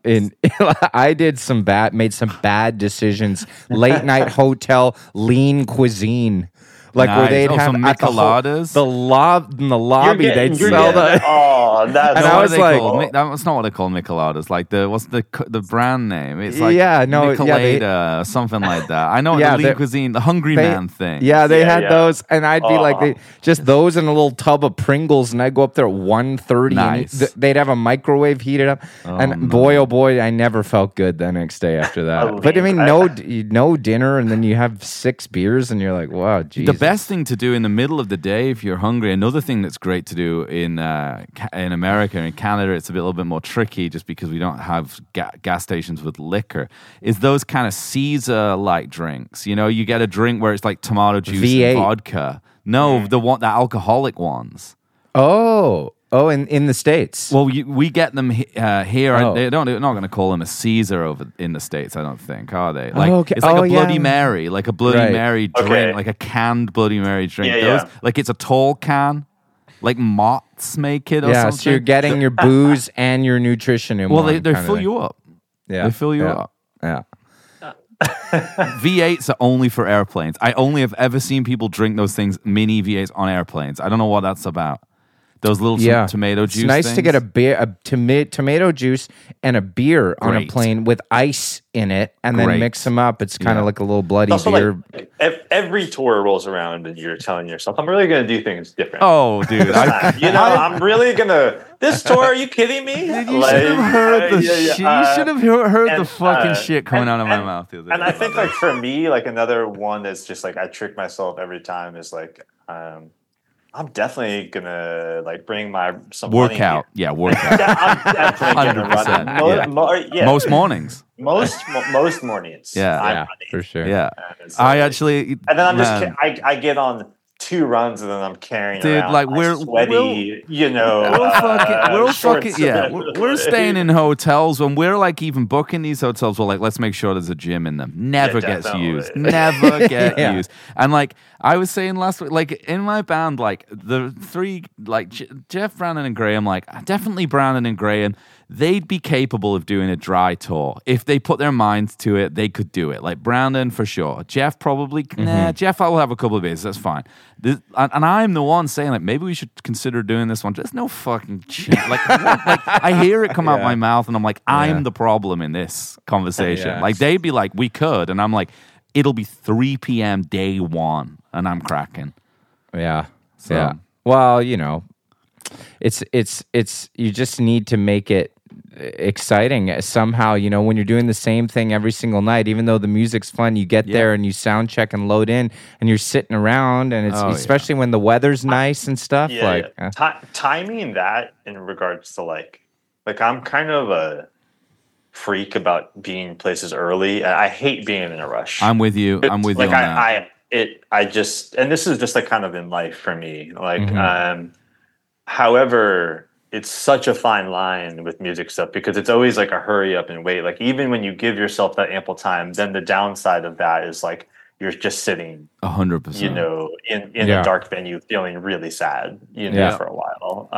I made some bad decisions. Late night hotel, lean cuisine, like where Nice. they'd Oh, have some at micheladas? in the lobby, they'd sell the. Oh, that's And No, I what was are they like- called? That's not what they call micheladas. Like what's the brand name? It's like Yeah, no, yeah, Michelada or something like that. I know Yeah, the lean they- cuisine, the Hungry Man thing. Yeah, they Yeah, had yeah. those, and I'd be like, Aw. just those and a little tub of Pringles, and I'd go up there at 1:30, Nice. and they'd have a microwave heated up, and boy, oh boy, I never felt good the next day after that. But I mean, no dinner, and then you have 6 beers, and you're like, wow, geez. The best thing to do in the middle of the day if you're hungry, another thing that's great to do in in America. In Canada, it's a little bit more tricky just because we don't have gas stations with liquor. Is those kind of Caesar-like drinks? You know, you get a drink where it's like tomato juice V8. and vodka. No, the alcoholic ones. Oh, in the States. Well, we get them here. Oh. They're not going to call them a Caesar over in the States, I don't think, are they? Like, okay. It's like a Bloody yeah. Mary, like a Bloody Right. Mary drink, Okay. like a canned Bloody Mary drink. Yeah, Those, yeah. like it's a tall can, like Mott's make it or Yeah, something. so you're getting your booze and your nutrition in well, one. they kind of fill thing. you up. Yeah. They fill you yeah. up. Yeah. V8s are only for airplanes. I only have ever seen people drink those things, mini V8s on airplanes. I don't know what that's about. Those little tomato juice. It's nice to things. get a tomato juice and a beer on a Great. plane with ice in it, and then Great. mix them up. It's kind of Yeah. like a little bloody Also, beer. like every tour rolls around, and you're telling yourself, "I'm really going to do things different." Oh, dude! I'm really gonna. This tour? Are you kidding me? You should have heard the shit. You should have heard the and, fucking shit coming and- out of my and- mouth the other day. And I think, like, for me, like, another one that's just like I trick myself every time is like, I'm definitely gonna like bring some workout. money Yeah, workout. here. I'm definitely gonna 100%, run. yeah. Most mornings. most mornings. Yeah. I'm Yeah, running. for sure. Yeah. And so, I actually. and then I'm man. just I get on 2 runs and then I'm carrying Dude, around like, my we're- sweaty, We're fucking, yeah. We're staying in hotels when we're like even booking these hotels. We're like, let's make sure there's a gym in them. Never Yeah, gets definitely. used. Never get Yeah. used. And like I was saying last week, like in my band, like the 3, like Jeff, Brandon, and Graham, like definitely Brandon and Graham. They'd be capable of doing a dry tour if they put their minds to it. They could do it. Like Brandon for sure. Jeff probably. Nah, Jeff, I will have a couple of beers. That's fine. And I'm the one saying like maybe we should consider doing this one. There's no fucking chance. Like I hear it come out my mouth, and I'm like, I'm the problem in this conversation. Yeah. Like they'd be like, we could, and I'm like, it'll be 3 p.m. day 1, and I'm cracking. Yeah. So- Yeah. Well, you know, it's you just need to make it exciting somehow. You know, when you're doing the same thing every single night, even though the music's fun, you get there and you sound check and load in, and you're sitting around, and it's especially when the weather's nice and stuff. Timing that in regards to like I'm kind of a freak about being places early. I hate being in a rush. I'm with you. I'm with you on that. I just, and this is just like kind of in life for me. Like, Mm-hmm. however, it's such a fine line with music stuff because it's always like a hurry up and wait. Like even when you give yourself that ample time, then the downside of that is like you're just sitting, 100%. you know, in a dark venue feeling really sad, you know, for a while.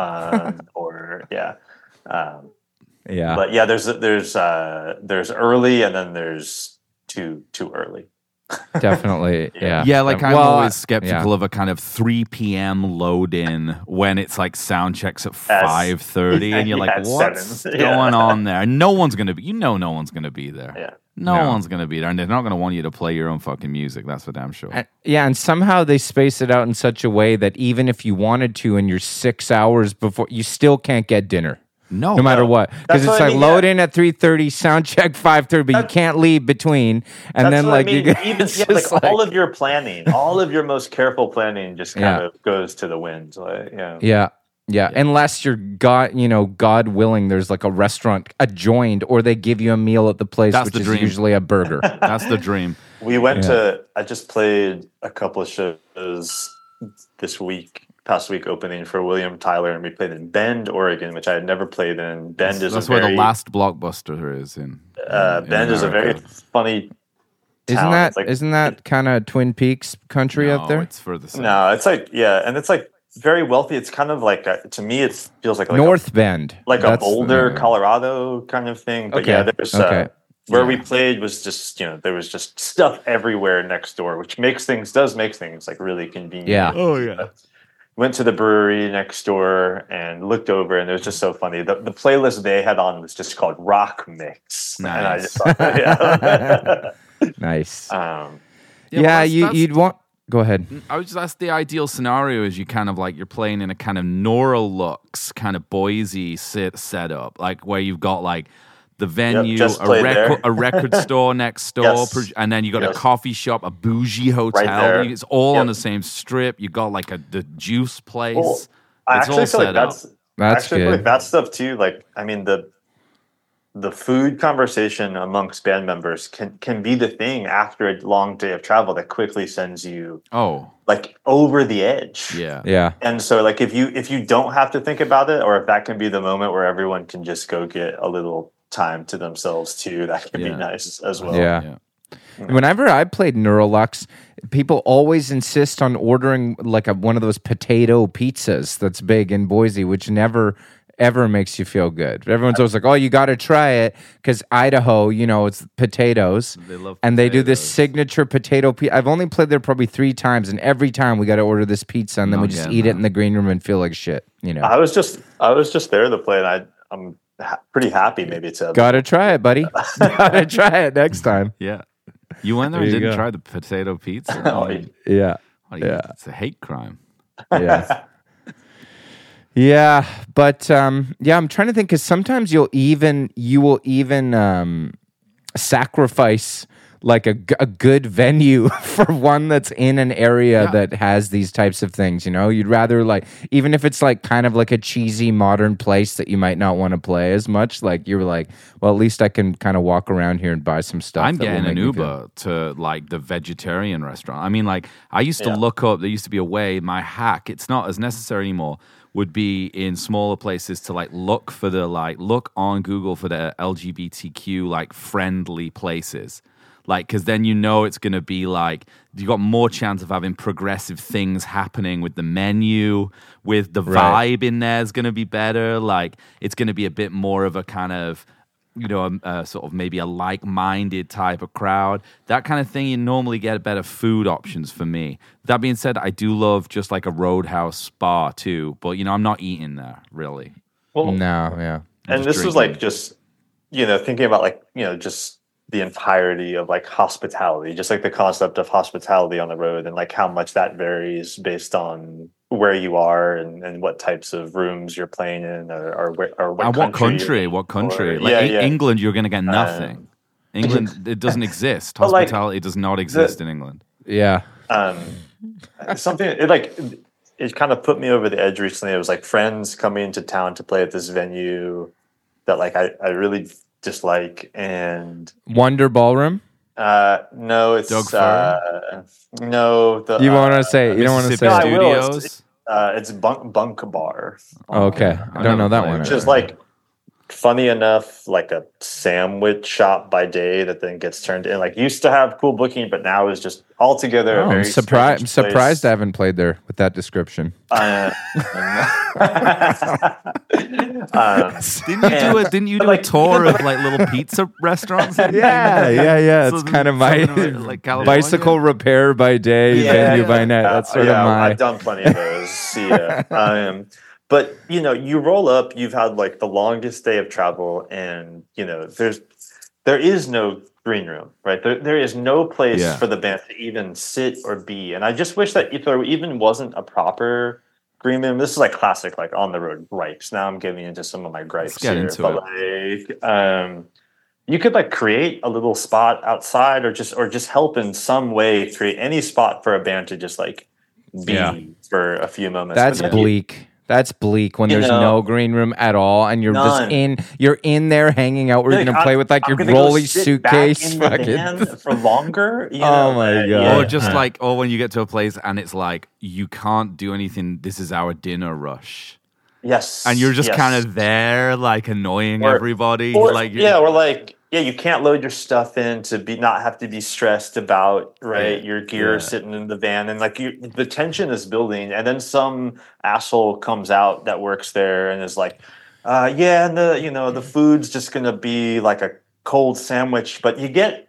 Yeah. But yeah, there's early and then there's too early. Definitely. Yeah. Yeah, like I'm Well, always skeptical yeah. of a kind of 3 p.m. load in when it's like sound checks at 5:30, and you're like, at what's 7. going on there? And no one's gonna be, no one's gonna be there. Yeah. No No. one's gonna be there, and they're not gonna want you to play your own fucking music. That's for damn sure. And somehow they space it out in such a way that even if you wanted to, and you're 6 hours before, you still can't get dinner. No matter what, because That's it's what I like mean, load in at 3:30, sound check 5:30, but you can't leave between, and That's then what like I mean. you Even it's like just all of your planning, all of your most careful planning just kind Yeah. of goes to the wind. Like, yeah. Yeah. Unless you're God willing, there's like a restaurant adjoined, or they give you a meal at the place, That's which the is dream. usually a burger. That's the dream. We went to. I just played a couple of shows this past week, opening for William Tyler, and we played in Bend, Oregon, which I had never played in. Bend is That's a where very, the last Blockbuster is in. Bend is a very America. funny. Isn't town. that It's like- isn't that kind of Twin Peaks country No, up there? it's further south. No, it's like and it's like very wealthy. It's kind of like to me, it feels like North Bend, like a That's- Boulder, Colorado kind of thing. But Okay, yeah, there's okay. where we played was just there was just stuff everywhere next door, which makes things like really convenient. Yeah. Oh yeah. Went to the brewery next door and looked over, and it was just so funny. The playlist they had on was just called Rock Mix, and I Nice. just thought, yeah. Nice. well, yeah, that's- that's- you'd want. Go ahead. I was that's the ideal scenario is you kind of like you're playing in a kind of Noralux kind of Boise setup, like where you've got like the venue, just played there. a record store next door, Yes. and then you got a Yes. coffee shop, a bougie hotel. there. It's all on Yep. the same strip. You got like the juice place. Well, I It's all actually feel like set up. that's That's Actually, I feel good. like that stuff too. Like, I mean, the food conversation amongst band members can be the thing after a long day of travel that quickly sends you Oh, like over the edge. yeah. Yeah. And so, like, if you don't have to think about it, or if that can be the moment where everyone can just go get a little time to themselves too, that can be Yeah. nice as well. Yeah. Whenever I played Neurolux, people always insist on ordering like one of those potato pizzas that's big in Boise, which never ever makes you feel good. Everyone's always like, "Oh, you got to try it," because Idaho, it's potatoes, They love and they do this potatoes. signature potato pizza. I've only played there probably 3 times, and every time we got to order this pizza, and then Not we just getting eat it that. in the green room and feel like shit. I was just there to play, and I'm pretty happy. Maybe to Got to try it, buddy. Got to try it next time. Yeah. You went there and There you didn't go. try the potato pizza? Oh, Yeah. Yeah. It's a hate crime. Yeah. Yeah, but I'm trying to think because sometimes you will even sacrifice like a good venue for one that's in an area Yeah. that has these types of things. You'd rather like even if it's like kind of like a cheesy modern place that you might not want to play as much. Like you're like, well, at least I can kind of walk around here and buy some stuff. I'm that will getting an make me feel- Uber to like the vegetarian restaurant. I mean, like I used to look up. There used to be a way. My hack. It's not as necessary anymore. Would be in smaller places to like look on Google for the LGBTQ like friendly places. Like, because then it's going to be like, you got more chance of having progressive things happening with the menu, with the Right. vibe in there is going to be better. Like, it's going to be a bit more of a kind of, sort of maybe a like-minded type of crowd. That kind of thing, you normally get better food options for me. That being said, I do love just like a Roadhouse bar too, but, I'm not eating there, really. well, No, yeah. and just this is drinking. like just thinking about like just the entirety of like hospitality, just like the concept of hospitality on the road, and like how much that varies based on where you are and what types of rooms you're playing in, or what And what country? you're What country? in. Like Yeah, yeah. England, you're going to get nothing. England, it doesn't exist. But, like, Hospitality does not exist in England. Yeah. Something it kind of put me over the edge recently. It was like friends coming into town to play at this venue that like I really dislike, and Wonder Ballroom. no, it's Doug Fir? no. The, You want to say you don't want to Mississippi say No, I will. Studios. It's Bunk Bar, Okay, I don't know that one. which is like funny enough, like a sandwich shop by day that then gets turned in. Like used to have cool booking, but now is just altogether. a Oh, very I'm surprised. I'm strange place. surprised I haven't played there with that description. Didn't you do like, a tour of like little pizza restaurants? yeah. So It's kind of my something like California? bicycle repair by day, venue by night. That's sort of my. I've done plenty of those. Yeah. But you roll up. You've had like the longest day of travel, and there is no green room, right? There is no place Yeah. for the band to even sit or be. And I just wish that if there even wasn't a proper green room, this is like classic, like on the road gripes. Now I'm getting into some of my gripes get here, into but like, you could like create a little spot outside, or just help in some way create any spot for a band to just like be Yeah. for a few moments. That's But then bleak. That's bleak when there's know, no green room at all, and you're none. you're in there hanging out. We're Like, gonna play with like I'm your gonna go rolly sit back suitcase, in the fucking. van for longer. Oh my God. Or or when you get to a place and it's like you can't do anything. This is our dinner rush, Yes, and you're just yes. kind of there, like annoying Or- everybody. Or, like or like you can't load your stuff in to not have to be stressed about Yeah, your gear yeah. sitting in the van, and like the tension is building, and then some asshole comes out that works there and is like, and the food's just gonna be like a cold sandwich, but you get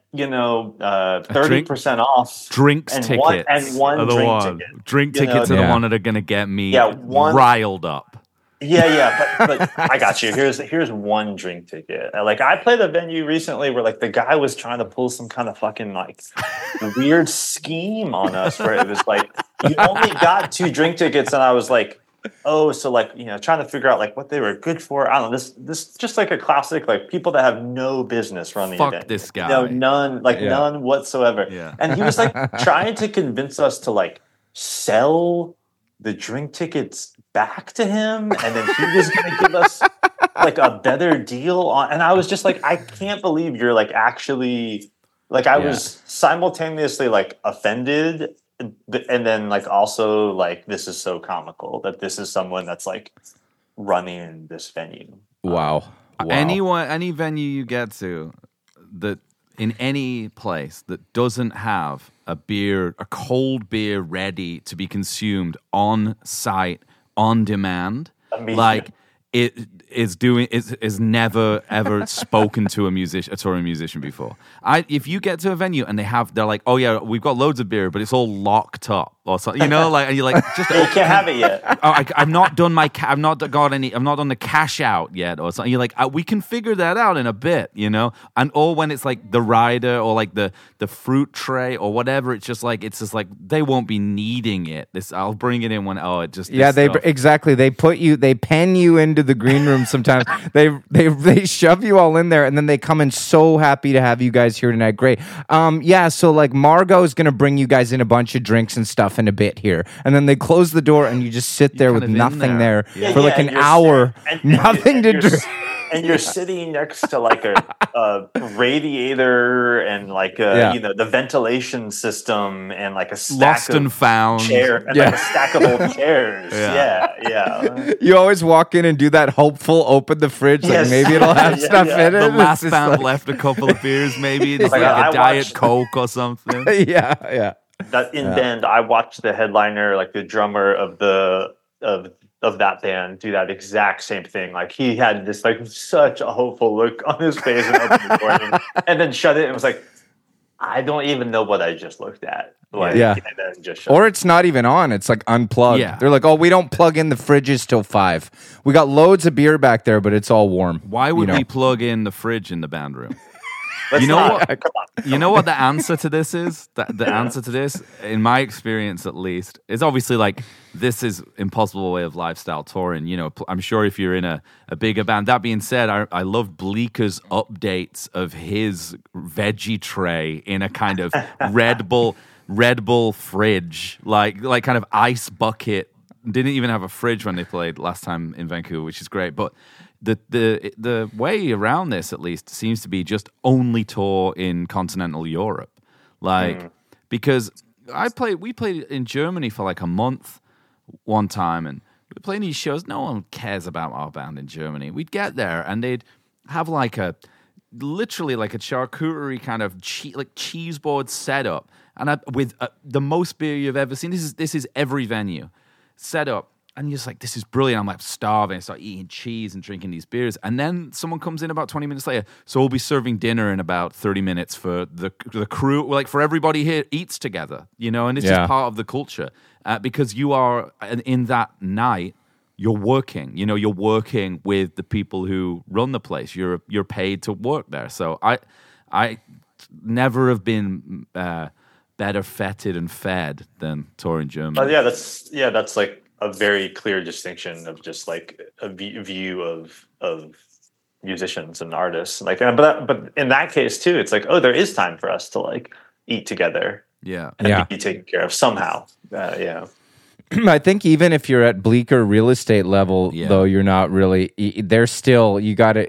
30% off drinks and tickets one are the drink one. ticket. Drink You know, tickets are the Yeah. one that are going to get me one- riled up. But I got you. Here's one drink ticket. Like I played a venue recently where like the guy was trying to pull some kind of fucking like weird scheme on us where it was like you only got 2 drink tickets, and I was like, oh, so like trying to figure out like what they were good for. I don't know. This just like a classic like people that have no business running. Fuck event. this guy. None whatsoever. Yeah. And he was like trying to convince us to like sell the drink tickets back to him, and then he was going to give us like a better deal on. And I was just like, I can't believe you're like actually like I was simultaneously like offended, and then like also like this is so comical that this is someone that's like running this venue. Wow. Any venue you get to that in any place that doesn't have a cold beer ready to be consumed on site, on demand, like it is never ever spoken to a touring musician before. If you get to a venue and they're like, oh yeah, we've got loads of beer, but it's all locked up or something, like, and you're like, just You can't have it yet. I've not done I've not done the cash out yet or something. You're like, we can figure that out in a bit, and or when it's like the rider or like the fruit tray or whatever, it's just like they won't be needing it. I'll bring it in when exactly. They pen you into the green room sometimes. they shove you all in there, and then they come in so happy to have you guys here tonight. Great. So like Margot is gonna bring you guys in a bunch of drinks and stuff in a bit here, and then they close the door and you just sit there with nothing there for like an hour, nothing to drink. And you're sitting next to like a radiator and like the ventilation system and like a stack lost and found chair and like a stack of old chairs. Yeah. You always walk in and do that hopeful open the fridge, like maybe it'll have stuff in it. The last band left a couple of beers, maybe it's like a Diet Coke or something. Yeah. That in Bend, I watched the headliner, like the drummer of that band, do that exact same thing. Like he had this like such a hopeful look on his face and opened the door and then shut it and was like, I don't even know what I just looked at. Like, and then just shut or it's not even on. It's like unplugged. Yeah. They're like, oh, we don't plug in the fridges till 5. We got loads of beer back there, but it's all warm. Why would we plug in the fridge in the band room? Let's You know not. what? Come on. You know what the answer to this is? The answer to this, in my experience at least, is obviously like this is impossible way of lifestyle touring. I'm sure if you're in a bigger band. That being said, I love Bleeker's updates of his veggie tray in a kind of Red Bull fridge, like kind of ice bucket. Didn't even have a fridge when they played last time in Vancouver, which is great. But the way around this, at least, seems to be just only tour in continental Europe, because we played in Germany for like a month one time, and we were playing these shows. No one cares about our band in Germany. We'd get there, and they'd have literally like a charcuterie kind of cheese board setup, and with the most beer you've ever seen. This is every venue set up. And you're just like, this is brilliant. I'm like starving. I start eating cheese and drinking these beers. And then someone comes in about 20 minutes later. So we'll be serving dinner in about 30 minutes for the crew. Like for everybody here eats together, and it's just part of the culture. Because you are, in that night, you're working. You're working with the people who run the place. You're paid to work there. So I never have been better feted and fed than touring Germany. That's like a very clear distinction of just like a view of musicians and artists. Like, but in that case too, it's like, oh, there is time for us to like eat together. And be taken care of somehow. I think even if you're at Bleeker real estate level, though, you're not really. There's still you gotta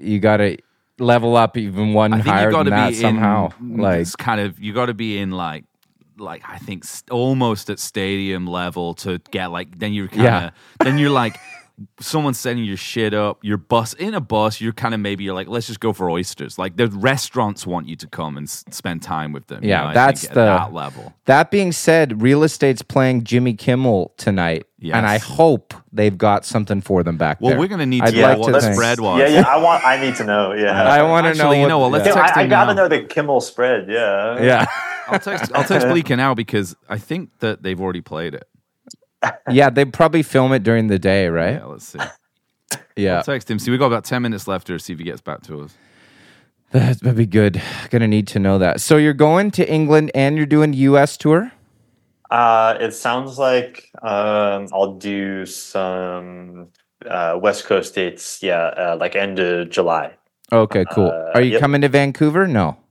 level up even one higher than that somehow. It's kind of you got to be in like I think almost at stadium level to get like then you're like someone's setting your shit up. You're in a bus. You're kind of you're like, let's just go for oysters. Like the restaurants want you to come and spend time with them. That's at that level. That being said, Real Estate's playing Jimmy Kimmel tonight, and I hope they've got something for them back there. Well, we're gonna need to know what the spread was. I need to know. I want to know. Let's text him I gotta now. know the Kimmel spread. I'll text Bleeker now because I think that they've already played it. Yeah, they probably film it during the day, right? Yeah, let's see. I'll text him. See, we got about 10 minutes left to see if he gets back to us. That'd be good. Gonna need to know that. So you're going to England and you're doing US tour? It sounds like I'll do some West Coast dates. Like end of July. Okay, cool. Are you coming to Vancouver? No.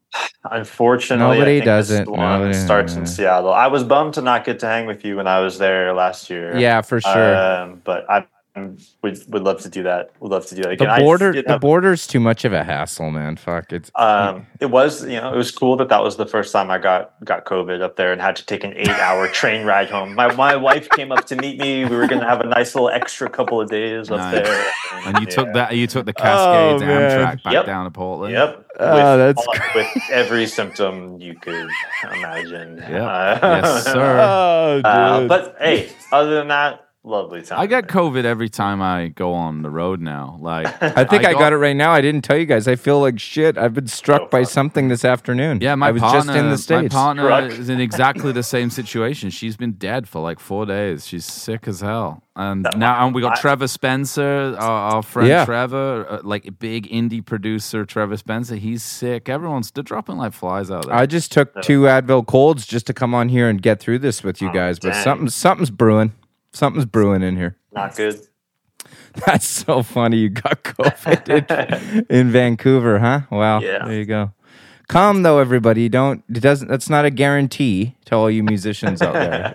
Unfortunately, Nobody I think does this it. one Nobody- starts in Seattle. I was bummed to not get to hang with you when I was there last year. Yeah, for sure. But I would love to do that. Would love to do that The again. the border's too much of a hassle, man. Fuck it. It was, it was cool that was the first time I got COVID up there and had to take an 8-hour train ride home. My wife came up to meet me. We were going to have a nice little extra couple of days up Nice. there. And you took the Cascades man. Amtrak back Yep. down to Portland. Yep. Oh, that's with every symptom you could imagine. Yep. Yes, sir. Oh, But hey, other than that, lovely time. I get COVID every time I go on the road now. Like I think I got it right now. I didn't tell you guys. I feel like shit. I've been struck by something this afternoon. Yeah, my I was partner, just in the States. My partner Struck. is in exactly the same situation. She's been dead for like 4 days. She's sick as hell. And now we got Trevor Spencer, our friend Yeah. Trevor, like a big indie producer, Trevor Spencer. He's sick. They're dropping like flies out there. I just took 2 Advil colds just to come on here and get through this with you guys. But dang. something's brewing. Something's brewing in here. Not good. That's so funny. You got COVID in Vancouver, huh? Wow. Yeah. There you go. Come though, everybody. That's not a guarantee to all you musicians out there.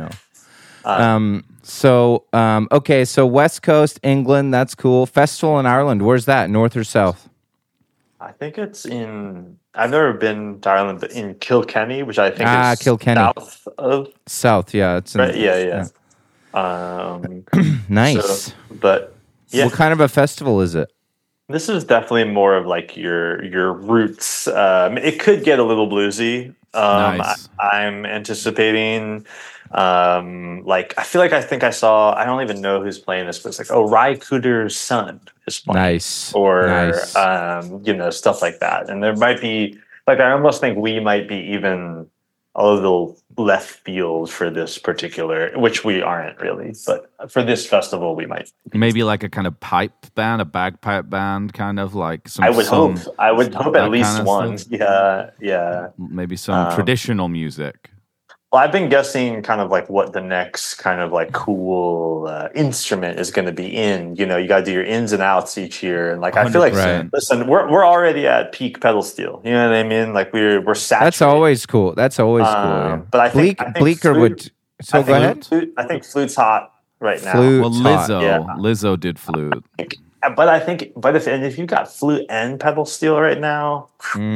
Okay. So West Coast, England. That's cool. Festival in Ireland. Where's that? North or south? I think it's in. I've never been to Ireland, but in Kilkenny, which I think is Kilkenny. south of. South. Yeah. It's in, Right, yeah. Nice. But yeah, What kind of a festival is it? this is definitely more of like your roots. It could get a little bluesy. Nice. I'm anticipating. I feel like I think I saw. I don't even know who's playing this, but it's like, Ry Cooder's son is playing, Nice. or Nice. stuff like that. And there might be I almost think we might be even a little left field for this particular, which we aren't really, but for this festival we might. Maybe like a kind of pipe band, a bagpipe band, kind of like some. I would hope that at least kind of one. stuff. Yeah. Maybe some traditional music. Well, I've been guessing kind of like what the next kind of like cool instrument is going to be in. You got to do your ins and outs each year, and I feel like, 100%. listen, we're already at peak pedal steel. You know what I mean? Like we're saturated. That's always cool. That's always cool. Yeah. But I think Bleeker flute- would. So go ahead. I think flute's hot right now. Flute. Well, It's hot. Lizzo did flute. But if you got flute and pedal steel right now,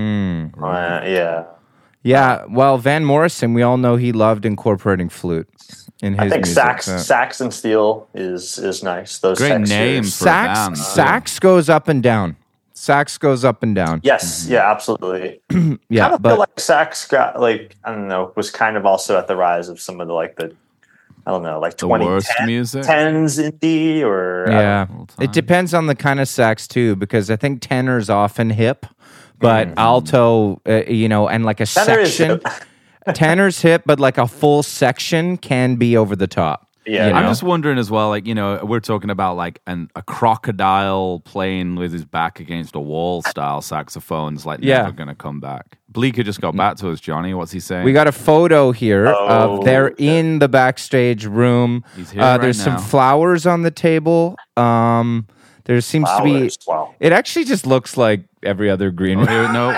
yeah. Yeah, well, Van Morrison, we all know he loved incorporating flute in his I think music. sax and steel is nice. Those Great textures. name for a band. Sax goes up and down. Sax goes up and down. Yes, yeah, absolutely. Yeah, I kind of but feel like sax got I don't know, was kind of also at the rise of some of the I don't know, like The worst 2010s music. indie or yeah, all the it time. depends on the kind of sax too, because I think tenor's often hip, but alto, and like a Tenor is section, hip. tenor's hip, but like a full section can be over the top. Yeah, you I'm know? just wondering as well, we're talking about like a crocodile playing with his back against a wall style saxophone's never going to come back. Bleeker just got back to us, Johnny. What's he saying? We got a photo here Oh, of they're okay. in the backstage room. He's here right There's now. some flowers on the table. There seems to be. flowers. Wow. It actually just looks like every other green room. Here, no,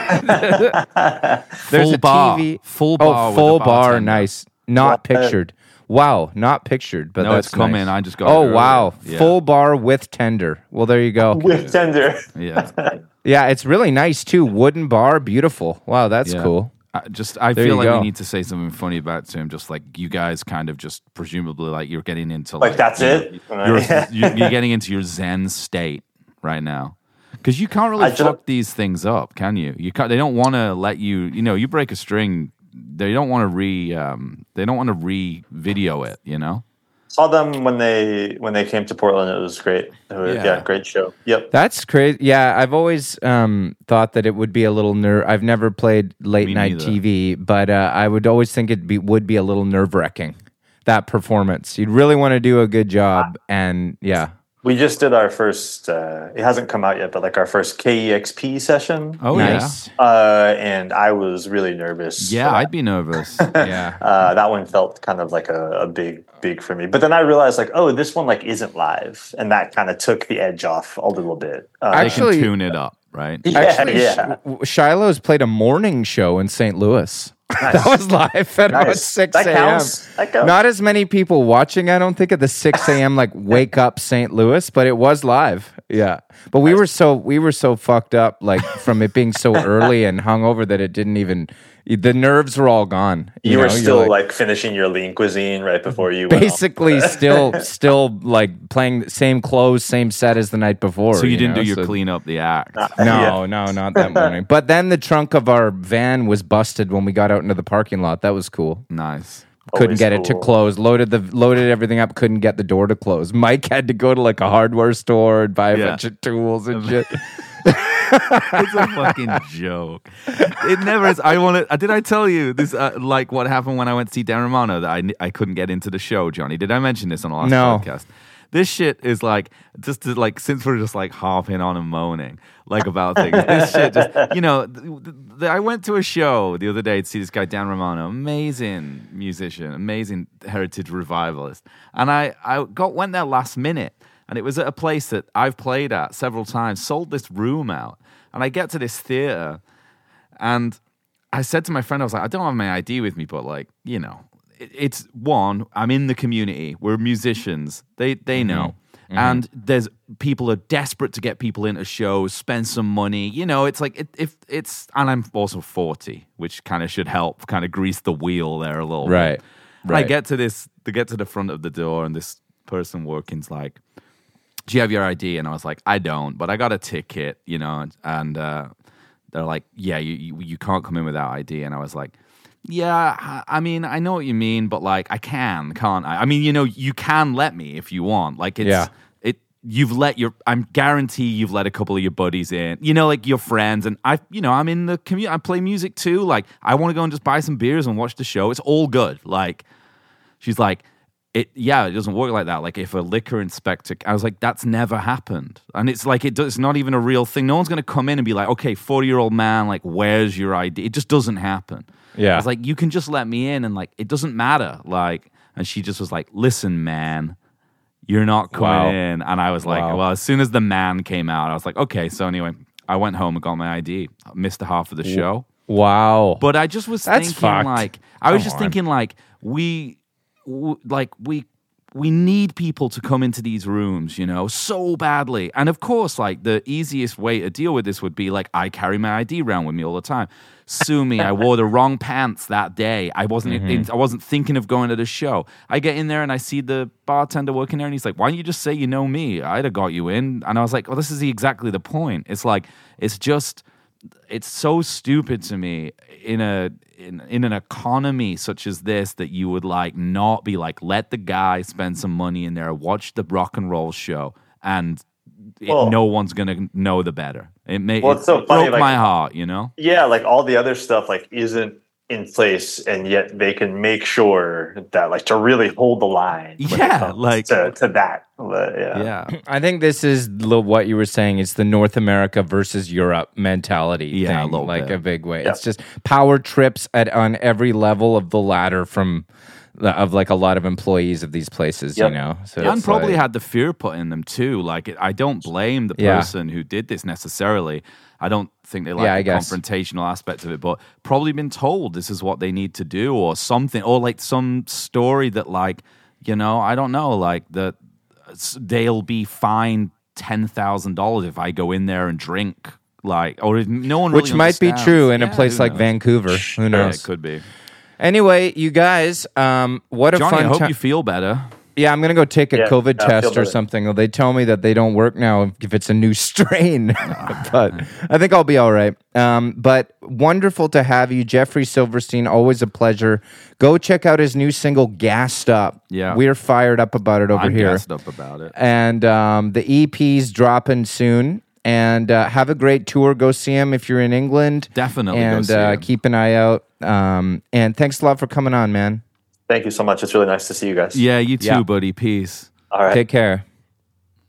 There's full a bar. TV. Full bar. Oh, with full the bar. bartender. Nice. Not What? pictured. Wow, not pictured, but No, that's it's coming. nice. I just got. Oh it earlier. wow, Yeah. full bar with tender. Well, there you go. With tender. Yeah, Yeah, it's really nice too. Wooden bar, beautiful. Wow, that's Yeah. cool. I There feel you like go. we need to say something funny about him. Just like you guys, kind of just presumably like you're getting into That's you know, it? You're getting into your Zen state right now. Because you can't really I just- fuck these things up, can you? You can't. They don't want to let you. You break a string. They don't want to They don't want to re-video it. Saw them when they came to Portland. It was great. Yeah. Yeah, great show. Yep. That's crazy. Yeah, I've always thought that it would be a little I've never played late Me night neither. TV, but I would always think would be a little nerve wracking. That performance, you'd really want to do a good job, and yeah, We just did our first. It hasn't come out yet, but our first KEXP session. Oh nice. And I was really nervous. yeah. Yeah, for I'd be nervous. Yeah, that one felt kind of like a big for me. But then I realized this one isn't live, and that kind of took the edge off a little bit. They Actually- can tune it up. right? Yeah, Actually, yeah. Shiloh's played a morning show in St. Louis. That was live at about Nice. 6 That a.m. counts. That counts. Not as many people watching, I don't think, at the 6 a.m. like wake up St. Louis, but it was live. Yeah, but we were so fucked up, like from it being so early and hungover that it didn't even. The nerves were all gone. You were know? You're still like finishing your lean cuisine right before you went off. basically still like playing the same clothes, same set as the night before. So you didn't know? do your So- clean up the act. No, not that morning. But then the trunk of our van was busted when we got out into the parking lot. That was cool. Nice. Couldn't Always get it to cool. close. Loaded everything up. Couldn't get the door to close. Mike had to go to like a hardware store and buy a Yeah. bunch of tools and shit. It's a fucking joke. It never is. Did I tell you this? Like what happened when I went to see Dan Romano that I couldn't get into the show, Johnny? Did I mention this on the last No. podcast? This shit is like just to, like since we're just like harping on and moaning like about things. This shit just I went to a show the other day to see this guy Dan Romano, amazing musician, amazing heritage revivalist, and I went there last minute. And it was at a place that I've played at several times, sold this room out. And I get to this theater, and I said to my friend, I was like, I don't have my ID with me, but like, it's one, I'm in the community. We're musicians. They know. And there's people are desperate to get people into shows, spend some money. It's like, it's, and I'm also 40, which kind of should help kind of grease the wheel there a little Right. bit. And I get to the front of the door, and this person working's like, do you have your ID? And I was like, I don't, but I got a ticket, and they're like, yeah, you can't come in without ID. And I was like, yeah, I mean, I know what you mean, but like, I can't I? I mean, you can let me if you want. Like, I'm guarantee you've let a couple of your buddies in, like your friends. And I'm in the community. I play music too. Like, I want to go and just buy some beers and watch the show. It's all good. Like, she's like, it doesn't work like that. Like if a liquor inspector, I was like, that's never happened. And it's like, it's not even a real thing. No one's going to come in and be like, okay, 40-year-old man, like, where's your ID? It just doesn't happen. Yeah. I was like, you can just let me in and like, it doesn't matter. Like, and she just was like, listen, man, you're not coming Wow. in. And I was like, Wow. well, as soon as the man came out, I was like, okay. So anyway, I went home and got my ID. Missed the half of the show. Wow. But I just was That's thinking, fucked. like, I was Come just on. thinking, like, we need people to come into these rooms, so badly. And of course, like, the easiest way to deal with this would be like, I carry my ID around with me all the time. Sue me. I wore the wrong pants that day. I wasn't. I wasn't thinking of going to the show. I get in there and I see the bartender working there, and he's like, "Why don't you just say you know me? I'd have got you in." And I was like, "Well, this is exactly the point. It's like, it's so stupid to me in an economy such as this that you would like not be like, let the guy spend some money in there, watch the rock and roll show, and no one's gonna know the better. It's so it funny, broke like, my heart, Yeah, like all the other stuff like isn't in place, and yet they can make sure that like to really hold the line. when it Yeah, comes like- to that. Yeah. Yeah. I think this is what you were saying. It's the North America versus Europe mentality. Yeah, a thing, little like bit. a big way. Yeah. It's just power trips on every level of the ladder of like a lot of employees of these places. Yep. So and it's probably like- had the fear put in them too. Like, I don't blame the Yeah. person who did this necessarily. I don't think they like Yeah, I the guess. confrontational aspect of it, but probably been told this is what they need to do or something, or like some story that like, I don't know, like that they'll be fined $10,000 if I go in there and drink. Like, or no one really which might be understands. true in a Yeah, place who like knows? Vancouver. Who Yeah, knows? it could be. Anyway, you guys, what a Johnny, I fun hope time. you feel better. Yeah, I'm gonna go take a Yeah, COVID I feel test or better. something. They tell me that they don't work now if it's a new strain, but I think I'll be all right. But wonderful to have you, Jeffrey Silverstein. Always a pleasure. Go check out his new single, "Gassed Up." Yeah. We're fired up about it over I'm here, gassed up about it. and the EP's dropping soon. And have a great tour. Go see him if you're in England. Definitely go and see him. keep an eye out. And thanks a lot for coming on, man. Thank you so much. It's really nice to see you guys. Yeah, you too, Yeah. buddy. Peace. All right. Take care.